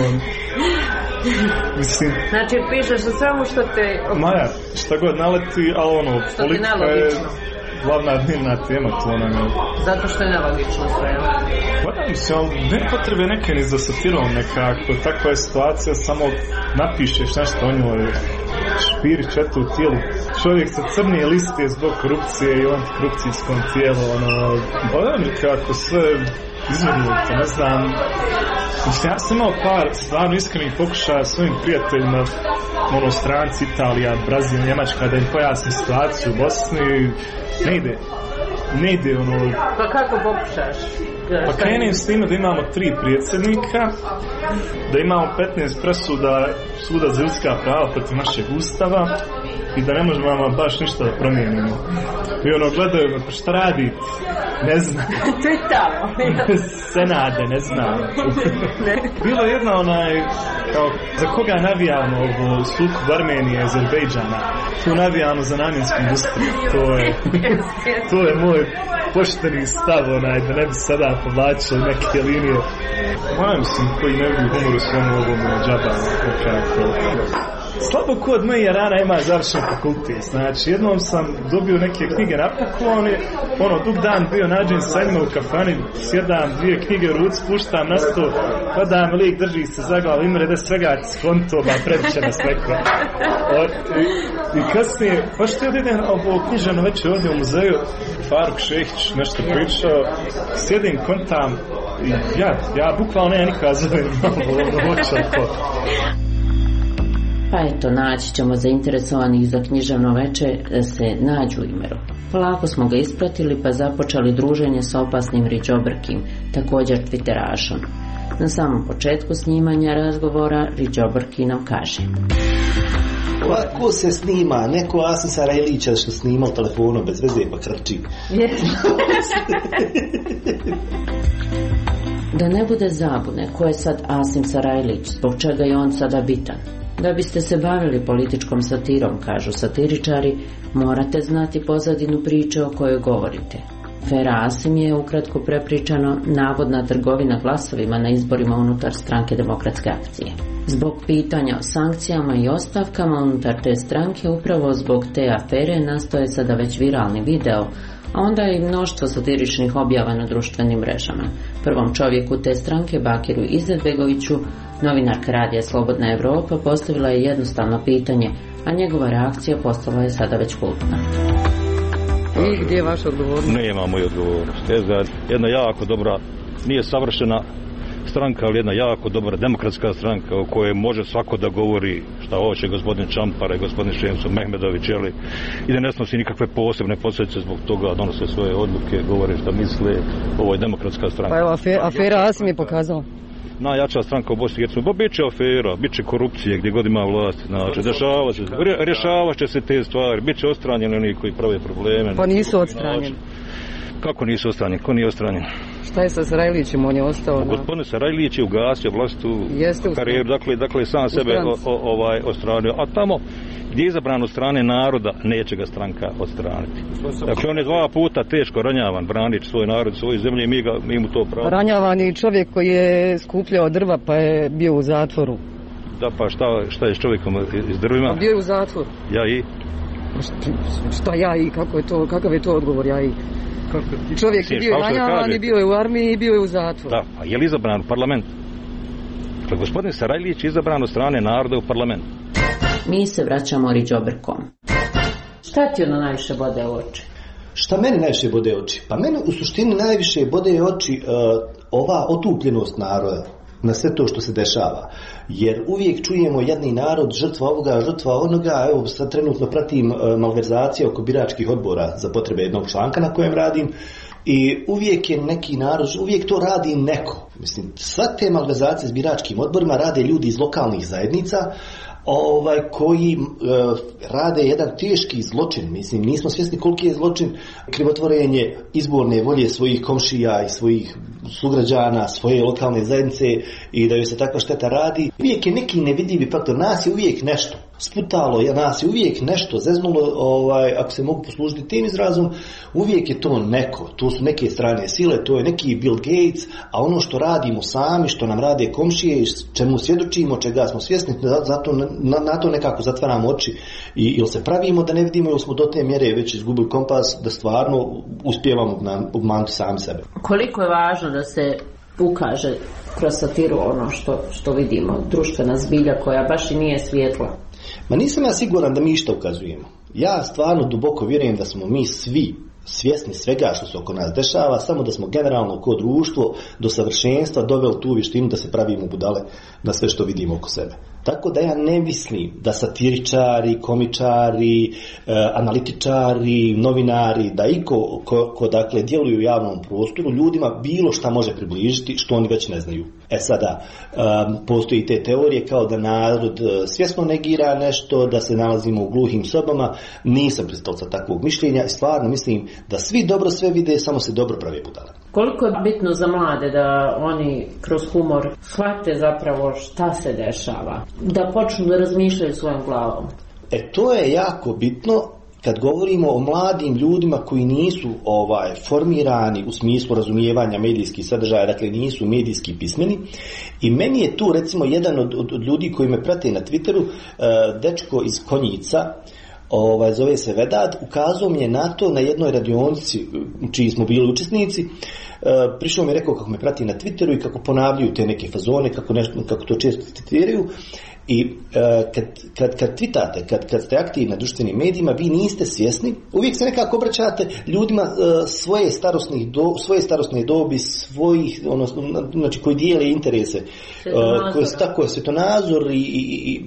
mislim... Znači pišeš o svemu što te... Maja, šta god naleti, ali politika je glavna dnevna tema, to Zato što je nelogično sve, Pa mislim, ali ne potrebe neke ni za satirom nekako, takva je situacija, samo napišeš nešto o njoj, špirić eto u tijelu. Čovjek sa crnije liste zbog korupcije i antikorupcijskom tijelu, nekako sve izvrnuto, ne znam. Ja sam imao par stvarno iskrenih pokušaja svojim prijateljima, stranci, Italija, Brazil, Njemačka, da im pojasnim situaciju u Bosni, ne ide Pa kako pokušaš? Pa krenem s time da imamo 3 predsjednika, da imamo 15 presuda suda za ljudska prava protiv našeg ustava i da ne možemo baš ništa da promijenimo. I gledaju me, pa šta radite? Ne znam. To je tamo. Senade, ne znam. Bilo je jedna kao, za koga navijamo ovo sukob Armenije i Azerbejdžana? Tu navijamo za namjensku industriju. To je moj pošteni stav, da ne bi sada povlačio neke linije. Mislim, koji ne vidi humor u svemu ovom džaba, kako. slabo ko od mojih rana ima završen fakultet. Znači, jednom sam dobio neke knjige na poklone, dug dan bio nađen sa njima u kafani, sjedam, 2 knjige u ruci, puštam na sto, padam, lik drži se za glavu, imre da svega skontoba, previše nas neko. I kasnije, pa što je idem ovo knjižano već ovdje u muzeju, Faruk Šehić nešto pričao, sjedim, kontam, i ja bukvalno ne nikada zovem ovo očako. Pa eto, naći ćemo zainteresovanih za književno veče da se nađu u Imeru. Polako smo ga ispratili pa započeli druženje sa opasnim Riđobrkim, također twitterašom. Na samom početku snimanja razgovora Riđobrki nam kaže: Ko se snima? Neko Asim Sarajlića što snima u telefonu bez veze pa krči. Da ne bude zabune ko je sad Asim Sarajlić, zbog čega je on sada bitan. Da biste se bavili političkom satirom, kažu satiričari, morate znati pozadinu priče o kojoj govorite. Afera Asim je, ukratko prepričano, navodna trgovina glasovima na izborima unutar stranke Demokratske akcije. Zbog pitanja o sankcijama i ostavkama unutar te stranke, upravo zbog te afere nastoje sada već viralni video, a onda i mnoštvo satiričnih objava na društvenim mrežama. Prvom čovjeku te stranke, Bakiru Izetbegoviću, novinarka radija Slobodna Evropa postavila je jednostavno pitanje, a njegova reakcija postala je sada već kultna. I gdje je vaš odgovornost? Nema moj odgovornost. Jedna jako dobra, nije savršena stranka, ali jedna jako dobra demokratska stranka o kojoj može svako da govori šta hoće, gospodin Čampara i gospodin Šemso Mehmedović, i da ne snosi nikakve posebne posljedice zbog toga, donose svoje odluke, govore šta misle. Ovo je demokratska stranka. Pa evo, afera Asim je pokazala. Najjača stranka u Bosni i Hercegovini, bit će afera, bit će korupcije gdje god ima vlast, znači, rješavat će se te stvari, bit će odstranjeni oni koji prave probleme. Pa nisu odstranjeni. Kako nisu odstranjeni? Ko nije odstranjen? Šta je sa Sarajlićem, on je ostao? Gospodin Sarajlić je ugasio vlastitu karijeru, dakle sam sebe odstranio, a tamo gdje je izabran od strane naroda, neće ga stranka odstraniti. Dakle, on je 2 puta teško ranjavan, branič svoj narod, svoju zemlju, i mi mu to pravo. Ranjavan je čovjek koji je skupljao drva pa je bio u zatvoru. Da, pa šta je s čovjekom iz drvima? Bio je u zatvoru. Ja i? Šta ja i? Kakav je to odgovor, ja i? Čovjek je bio ranjavan i bio je u armiji i bio je u zatvoru. Da, a je li izabran u parlament? Dakle, gospodin Sarajlić je izabran od strane naroda u parlament. Mi se vraćamo Riđobrkom. Šta ti ono najviše bode u oči? Šta meni najviše bode u oči? Pa meni u suštini najviše bode u oči ova otupljenost naroda na sve to što se dešava. Jer uvijek čujemo jedni narod, žrtva ovoga, žrtva onoga. Evo sad trenutno pratim malverzacije oko biračkih odbora za potrebe jednog članka na kojem radim. I uvijek je neki narod, uvijek to radi neko. Mislim, sve te malverzacije s biračkim odborima rade ljudi iz lokalnih zajednica, koji rade jedan teški zločin. Mislim, nismo svjesni koliki je zločin krivotvorenje izborne volje svojih komšija i svojih sugrađana, svoje lokalne zajednice, i da joj se takva šteta radi. Uvijek je neki nevidljivi faktor, nas je uvijek nešto sputalo, nas je uvijek nešto zeznulo, ako se mogu poslužiti tim izrazom, uvijek je to neko, to su neke strane sile, to je neki Bill Gates, a ono što radimo sami, što nam rade komšije, čemu svjedočimo, čega smo svjesni, zato na to nekako zatvaramo oči ili se pravimo da ne vidimo, ili smo do te mjere već izgubili kompas da stvarno uspijevamo obmanuti sami sebe. Koliko je važno da se ukaže kroz satiru ono što vidimo, društvena zbilja koja baš i nije svjetla? Ma nisam ja siguran da mi išta ukazujemo. Ja stvarno duboko vjerujem da smo mi svi svjesni svega što se oko nas dešava, samo da smo generalno kao društvo do savršenstva doveli tu vještinu da se pravimo budale na sve što vidimo oko sebe. Tako da ja ne mislim da satiričari, komičari, analitičari, novinari, da iko ko dakle djeluju u javnom prostoru ljudima bilo šta može približiti što oni već ne znaju. Sada postoji te teorije kao da narod svjesno negira nešto, da se nalazimo u gluhim sobama. Nisam pristalica takvog mišljenja i stvarno mislim da svi dobro sve vide, samo se dobro prave budale. Koliko je bitno za mlade da oni kroz humor shvate zapravo šta se dešava, da počnu da razmišljaju svojom glavom? To je jako bitno, kad govorimo o mladim ljudima koji nisu formirani u smislu razumijevanja medijskih sadržaja, dakle nisu medijski pismeni, i meni je tu recimo jedan od ljudi koji me prate na Twitteru, dečko iz Konjica, zove se Vedad, ukazao mi je na to na jednoj radionici čiji smo bili učesnici. Prišao mi je rekao kako me prati na Twitteru i kako ponavljaju te neke fazone, kako to često citiraju. I kad twitate, kad ste aktivni na društvenim medijima, vi niste svjesni, uvijek se nekako obraćate ljudima svoje starosne dobi, svojih, znači koji dijele interese, koji su tako svjetonazor i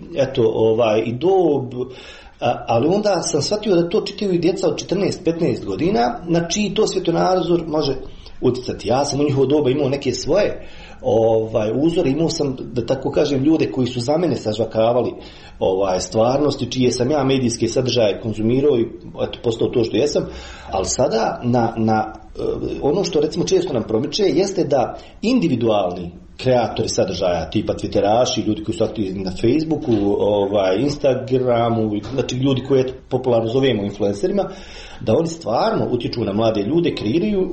dob. Ali onda sam shvatio da to čitaju i djeca od 14-15 godina, na čiji to svjetonazor može utjecati. Ja sam u njihovo doba imao neke svoje uzore, imao sam, da tako kažem, ljude koji su za mene sažvakavali stvarnosti, čije sam ja medijske sadržaje konzumirao i postao to što jesam. Ali sada na ono što recimo često nam promiče jeste da individualni kreatori sadržaja, tipa twitteraši, ljudi koji su aktivni na Facebooku, Instagramu, znači ljudi koje popularno zovemo influencerima, da oni stvarno utječu na mlade ljude, kreiraju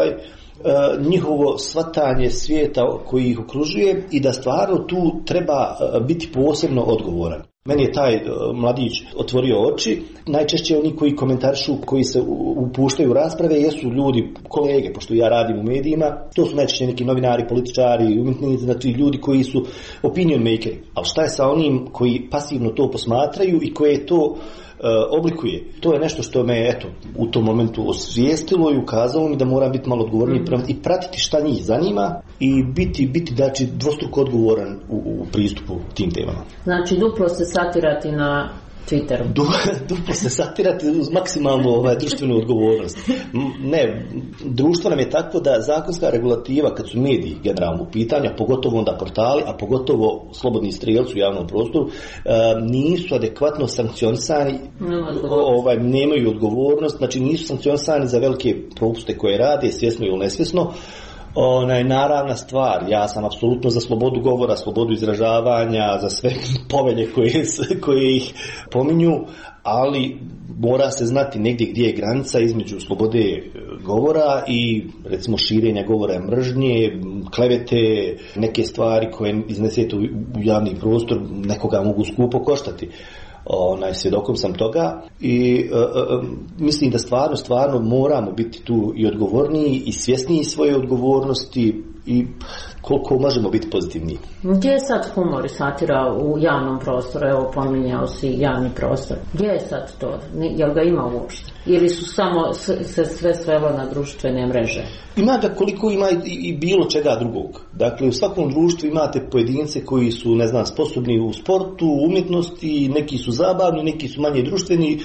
njihovo shvatanje svijeta koji ih okružuje i da stvarno tu treba biti posebno odgovoran. Meni je taj mladić otvorio oči. Najčešće oni koji komentarišu, koji se upuštaju u rasprave, jesu ljudi, kolege, pošto ja radim u medijima, to su najčešće neki novinari, političari, umjetnici, znači ljudi koji su opinion makeri. Ali šta je sa onim koji pasivno to posmatraju i koje to oblikuje? To je nešto što me u tom momentu osvijestilo i ukazalo mi da moram biti malo odgovorniji i pratiti šta njih zanima i biti znači dvostruko odgovoran u pristupu tim temama. Znači duplo se satirati na Twitteru. Duplo se satirati uz maksimalnu društvenu odgovornost. Ne, društvo nam je takvo da zakonska regulativa, kad su mediji generalno u pitanju, pogotovo onda portali, a pogotovo slobodni strijelci u javnom prostoru, nisu adekvatno sankcionisani, nemaju odgovornost, znači nisu sankcionisani za velike propuste koje rade, svjesno ili nesvjesno. Naravna stvar, ja sam apsolutno za slobodu govora, slobodu izražavanja, za sve povelje koje ih pominju, ali mora se znati negdje gdje je granica između slobode govora i recimo širenja govora mržnje, klevete, neke stvari koje iznesete u javni prostor nekoga mogu skupo koštati. Svjedokom sam toga i mislim da stvarno moramo biti tu i odgovorniji i svjesniji svoje odgovornosti i koliko možemo biti pozitivniji. Gdje je sad humor i satira u javnom prostoru? Evo, pominjao si javni prostor. Gdje je sad to? Jel ga ima uopšte? Ili su samo se sve svelo na društvene mreže? Ima ga koliko ima i bilo čega drugog. Dakle, u svakom društvu imate pojedince koji su, sposobni u sportu, umjetnosti, neki su zabavni, neki su manje društveni.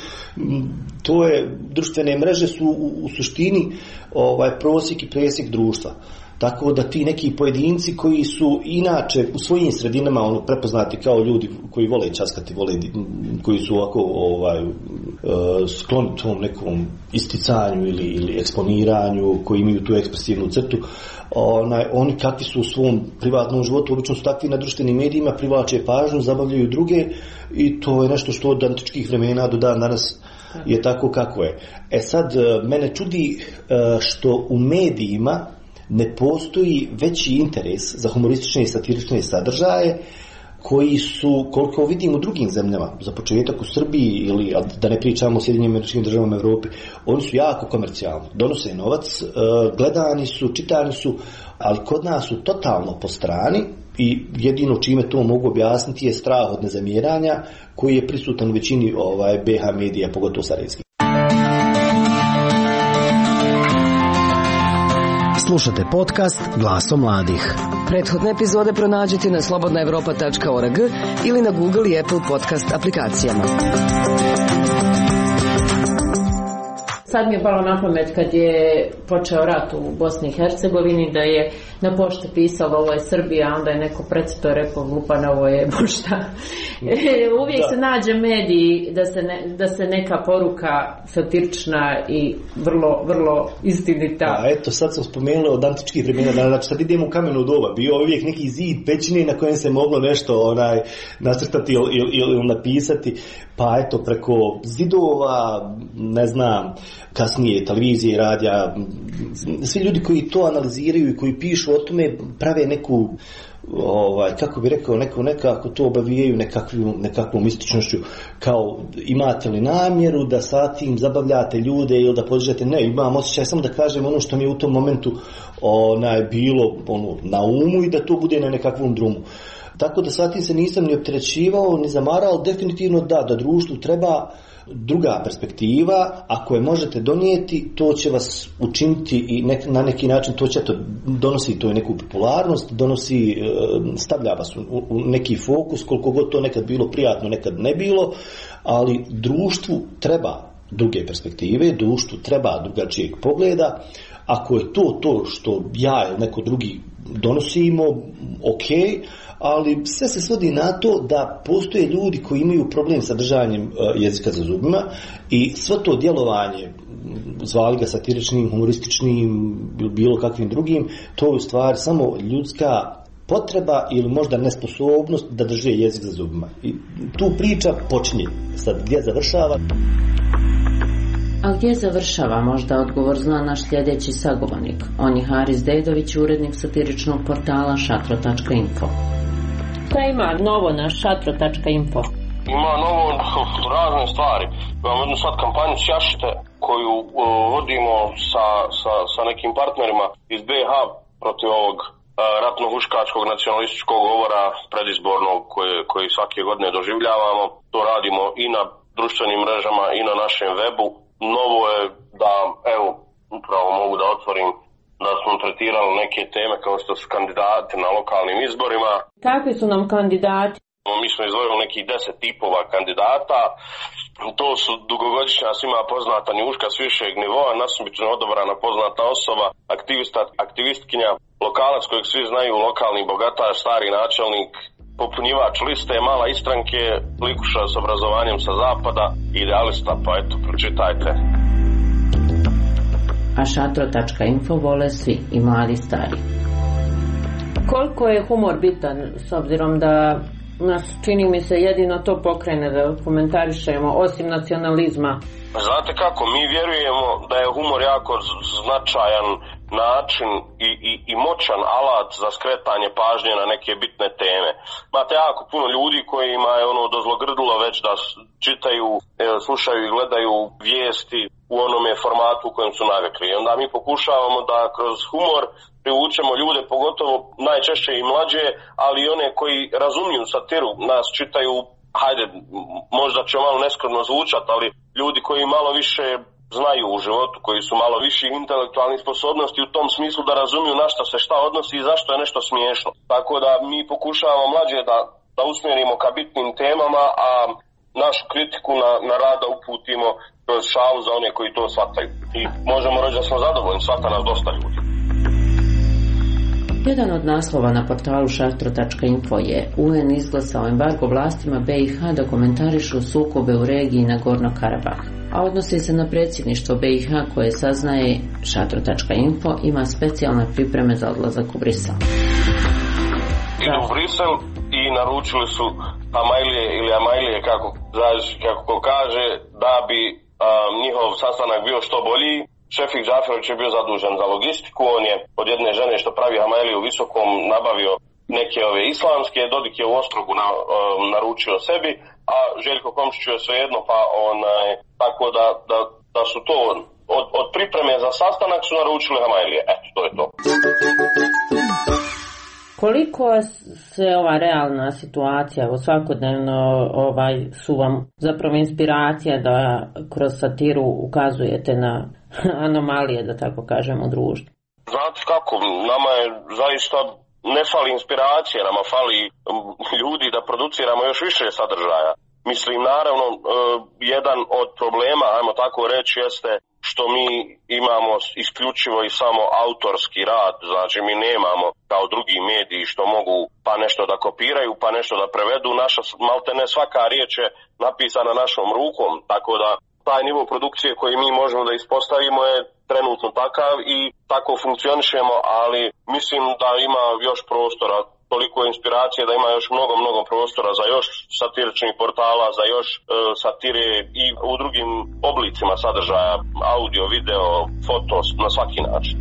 Društvene mreže su u suštini prosjek i presjek društva. Tako da ti neki pojedinci koji su inače u svojim sredinama prepoznati kao ljudi koji vole časkati, koji su ovako skloni tom nekom isticanju ili eksponiranju, koji imaju tu ekspresivnu crtu, oni kakvi su u svom privatnom životu, obično su takvi na društvenim medijima, privlače pažnju, zabavljaju druge i to je nešto što od antičkih vremena do dan danas je tako kako je. Sad, mene čudi što u medijima ne postoji veći interes za humoristične i satirične sadržaje koji su, koliko vidim u drugim zemljama, za početak u Srbiji ili da ne pričamo o Sjedinjenim Američkim Državama u Europi, oni su jako komercijalni, donose novac, gledani su, čitani su, ali kod nas su totalno po strani i jedino čime to mogu objasniti je strah od nezamjeranja koji je prisutan u većini BH medija, pogotovo sarajevskih. Slušate podcast Glasom mladih. Prethodne epizode pronađite na slobodnaevropa.org ili na Google i Apple podcast aplikacijama. Sad mi je palo na pamet kad je počeo rat u Bosni i Hercegovini da je na pošti pisalo ovo je Srbija, onda je neko precito rekao glupana ovo je pošta. Uvijek se nađe mediji da se neka poruka satirična i vrlo, vrlo istinita. A eto, sad sam spomenula od antičkih vremena, znači sad idemo u kameno doba, bio uvijek neki zid pećine na kojem se moglo nešto nacrtati ili napisati, pa eto preko zidova, ne znam, kasnije televizije, radija, svi ljudi koji to analiziraju i koji pišu o tome prave neku, kako bi rekao, nekako to obavijaju nekakvom mističnošću, kao imate li namjeru da sa tim zabavljate ljude ili da podižete, ne, imam osjećaj samo da kažem ono što mi je u tom momentu bilo na umu i da to bude na nekakvom drumu. Tako da sa tim se nisam ni opterećivao, ni zamarao, definitivno da društvu treba druga perspektiva, ako je možete donijeti, to će vas učiniti i na neki način to će donosi to neku popularnost, stavlja vas u neki fokus, koliko god to nekad bilo prijatno, nekad ne bilo, ali društvu treba druge perspektive, društvu treba drugačijeg pogleda. Ako je to što ja ili neko drugi donosimo, ok, ali sve se svodi na to da postoje ljudi koji imaju problem sa držanjem jezika za zubima i svo to djelovanje, zvali ga satiričnim, humorističnim, bilo kakvim drugim, to je u stvari samo ljudska potreba ili možda nesposobnost da drže jezik za zubima. I tu priča počinje. Sad gdje završava? A gdje završava, možda odgovor zna naš sljedeći sagovornik. On je Haris Dedović, urednik satiričnog portala šatro.info. Šta ima novo na šatro.info? Ima novo razne stvari. Imamo jednu sad kampanju Sjašite koju vodimo sa nekim partnerima iz BiH protiv ovog ratno-huškačkog nacionalističkog govora predizbornog koji svake godine doživljavamo. To radimo i na društvenim mrežama i na našem webu. Novo je da, evo, upravo mogu da otvorim da smo tretirali neke teme kao što su kandidati na lokalnim izborima. Kakvi su nam kandidati? Mi smo izdvojili nekih 10 tipova kandidata. To su dugogodišnja svima poznata njuška s višeg nivoa, nasumično odabrana poznata osoba, aktivistkinja, lokalac kojeg svi znaju, lokalni bogataš, stari načelnik, popunjivač liste, mala istranke, likuša s obrazovanjem sa zapada, idealista, pa eto, pročitajte. A šatro.info vole svi, i mladi i stari. Koliko je humor bitan, s obzirom da nas, čini mi se, jedino to pokrene da komentarišemo, osim nacionalizma? Znate kako, mi vjerujemo da je humor jako značajan način i moćan alat za skretanje pažnje na neke bitne teme. Imate jako puno ljudi kojima je dozlogrdilo već da čitaju, slušaju i gledaju vijesti u onome formatu u kojem su navikli. I onda mi pokušavamo da kroz humor privučemo ljude, pogotovo najčešće i mlađe, ali i one koji razumiju satiru, nas čitaju, hajde, možda će malo neskromno zvučati, ali ljudi koji malo više znaju u životu, koji su malo viših intelektualnih sposobnosti u tom smislu da razumiju na šta se šta odnosi i zašto je nešto smiješno. Tako da mi pokušavamo mlađe da usmjerimo ka bitnim temama, a našu kritiku na rada uputimo kroz šalu za one koji to shvataju. I možemo reći da smo zadovoljni, shvata nas dosta ljudi. Jedan od naslova na portalu šatro.info je UN izglasao embargo vlastima BiH da komentarišu sukobe u regiji Nagorno Karabah, a odnosi se na predsjedništvo BiH koje, saznaje šatro.info, ima specijalne pripreme za odlazak u Brisel. Idu u Brisel i naručili su Amajlije, kako ko kaže, da bi njihov sastanak bio što bolji. Šefik Džaferović je bio zadužen za logistiku, on je od jedne žene što pravi Hamajliju u Visokom nabavio neke ove islamske, Dodik je u Ostrogu naručio sebi, a Željko Komšić je svejedno, pa tako da su to od pripreme za sastanak su naručili Hamajlije. Eto, to je to. Koliko se ova realna situacija svakodnevno su vam zapravo inspiracija da kroz satiru ukazujete na anomalije, da tako kažem, u društvu? Znate kako, nama je zaista ne fali inspiracije, nama fali ljudi da produciramo još više sadržaja. Mislim, naravno, jedan od problema, ajmo tako reći, jeste što mi imamo isključivo i samo autorski rad, znači mi nemamo kao drugi mediji što mogu pa nešto da kopiraju, pa nešto da prevedu. Naša, maltene svaka riječ je napisana našom rukom, tako da taj nivo produkcije koji mi možemo da ispostavimo je trenutno takav i tako funkcionišemo, ali mislim da ima još prostora, toliko inspiracije da ima još mnogo prostora za još satiričnih portala, za još satire i u drugim oblicima sadržaja, audio, video, foto, na svaki način.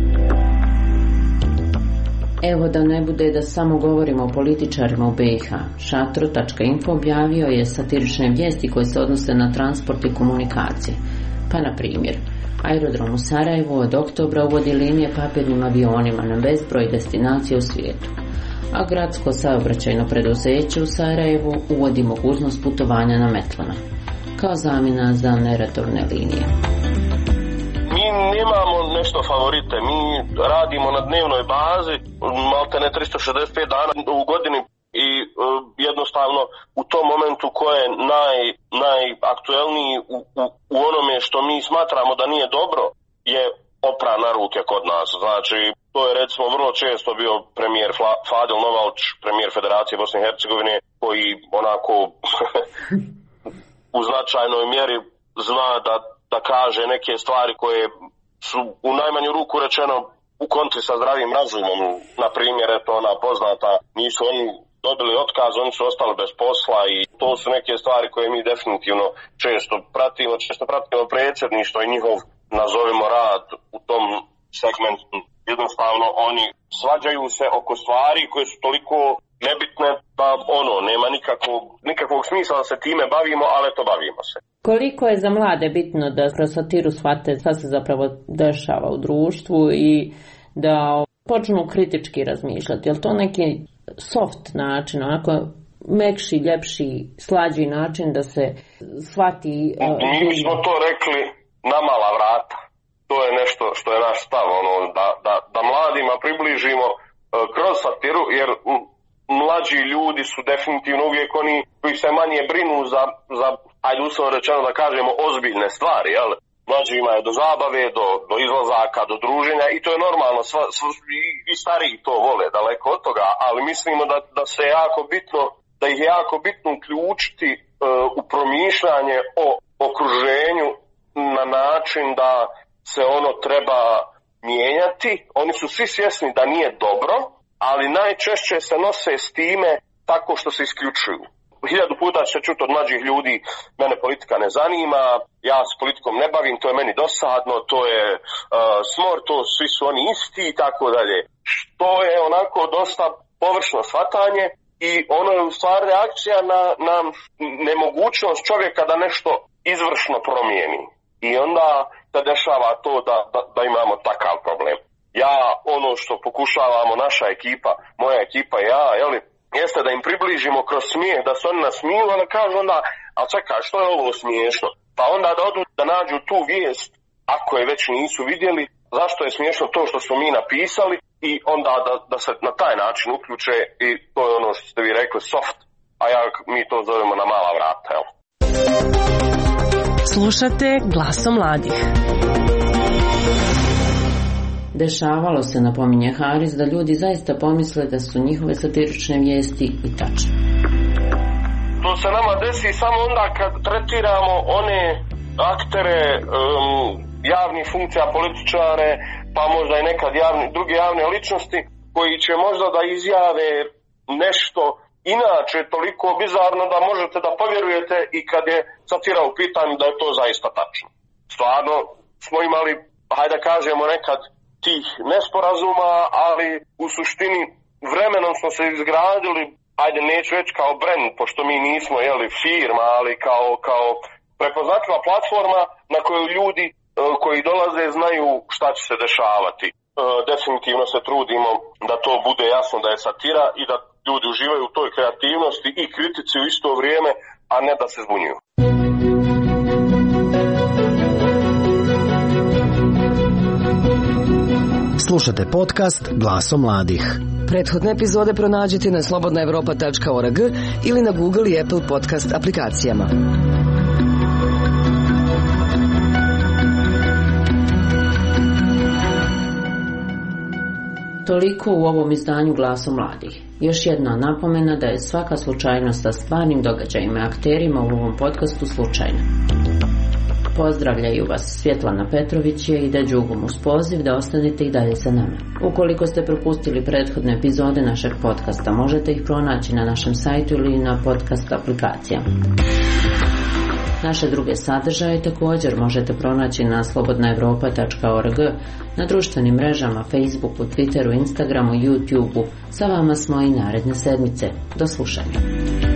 Evo da ne bude da samo govorimo o političarima u BiH, Šatro.info objavio je satirične vijesti koje se odnose na transport i komunikacije. Pa na primjer, aerodrom u Sarajevu od oktobra uvodi linije papirnim avionima na bezbroj destinacija u svijetu, a gradsko saobraćajno preduzeće u Sarajevu uvodi mogućnost putovanja na metlama, kao zamjena za neratovne linije. Mi nemamo nešto favorite, mi radimo na dnevnoj bazi, maltene 365 dana u godini i jednostavno u tom momentu ko je najaktuelniji u onome što mi smatramo da nije dobro je opra na ruke kod nas. Znači, to je recimo vrlo često bio premijer Fadil Novalč, premijer Federacije Bosne i Hercegovine, koji onako u značajnoj mjeri zna da kaže neke stvari koje su u najmanju ruku rečeno u kontri sa zdravim razumom. Na primjer, eto ona poznata, nisu oni dobili otkaz, oni su ostali bez posla i to su neke stvari koje mi definitivno često pratimo predsjedništvo i njihov, nazovimo, rad u tom segmentu. Jednostavno oni svađaju se oko stvari koje su toliko nebitne da nema nikakvog smisla da se time bavimo, ali to bavimo se. Koliko je za mlade bitno da kroz satiru shvate šta se zapravo dešava u društvu i da počnu kritički razmišljati? Je li to neki soft način, onako mekši, ljepši, slađi način da se shvati? Mi smo to rekli na mala vrata. To je nešto što je naš stav, da mladima približimo kroz satiru, jer mlađi ljudi su definitivno uvijek oni koji se manje brinu za ajde uslovno rečeno da kažemo ozbiljne stvari, jel? Mlađima je do zabave, do izlazaka, do druženja i to je normalno, i stariji to vole, daleko od toga, ali mislimo da se jako bitno, da ih je jako bitno uključiti u promišljanje o okruženju na način da se ono treba mijenjati. Oni su svi svjesni da nije dobro, ali najčešće se nose s time tako što se isključuju. 1000 puta će se čuti od mlađih ljudi, mene politika ne zanima, ja s politikom ne bavim, to je meni dosadno, to je smor, to svi su oni isti i tako dalje. Što je onako dosta površno shvatanje i ono je u stvari reakcija na nemogućnost čovjeka da nešto izvršno promijeni. I onda se dešava to da imamo takav problem. Ja, ono što pokušavamo, naša ekipa, moja ekipa i ja, jeste da im približimo kroz smijeh, da se oni nasmiju, a da kažu onda, a čekaj, što je ovo smiješno? Pa onda da odu da nađu tu vijest, ako je već nisu vidjeli, zašto je smiješno to što smo mi napisali i onda da se na taj način uključe i to je ono što ste vi rekli soft, a mi to zovemo na mala vrata, jel? Slušate Glasom mladih. Dešavalo se, napominje Haris, da ljudi zaista pomisle da su njihove satirične vijesti i tačne. To se nama desi samo onda kad tretiramo one aktere javnih funkcija, političare, pa možda i nekad druge javne ličnosti koji će možda da izjave nešto inače toliko bizarno da možete da povjerujete i kad je satira u pitanju da je to zaista tačno. Stvarno smo imali, hajde da kažemo nekad, tih nesporazuma, ali u suštini vremenom smo se izgradili, ajde neću reći kao brand, pošto mi nismo firma, ali kao prepoznatljiva platforma na koju ljudi koji dolaze znaju šta će se dešavati. Definitivno se trudimo da to bude jasno da je satira i da ljudi uživaju u toj kreativnosti i kritici u isto vrijeme, a ne da se zbunjuju. Slušate podcast Glasom mladih. Prethodne epizode pronađite na slobodnaevropa.org ili na Google i Apple podcast aplikacijama. Toliko u ovom izdanju Glasom mladih. Još jedna napomena da je svaka slučajnost sa stvarnim događajima i akterima u ovom podcastu slučajna. Pozdravljaju vas Svjetlana Petrović i Ida Đugum uz poziv da ostanete i dalje sa nama. Ukoliko ste propustili prethodne epizode našeg podcasta, možete ih pronaći na našem sajtu ili na podcast aplikacijama. Naše druge sadržaje također možete pronaći na slobodnaevropa.org, na društvenim mrežama, Facebooku, Twitteru, Instagramu, YouTubeu. Sa vama smo i naredne sedmice. Do slušanja.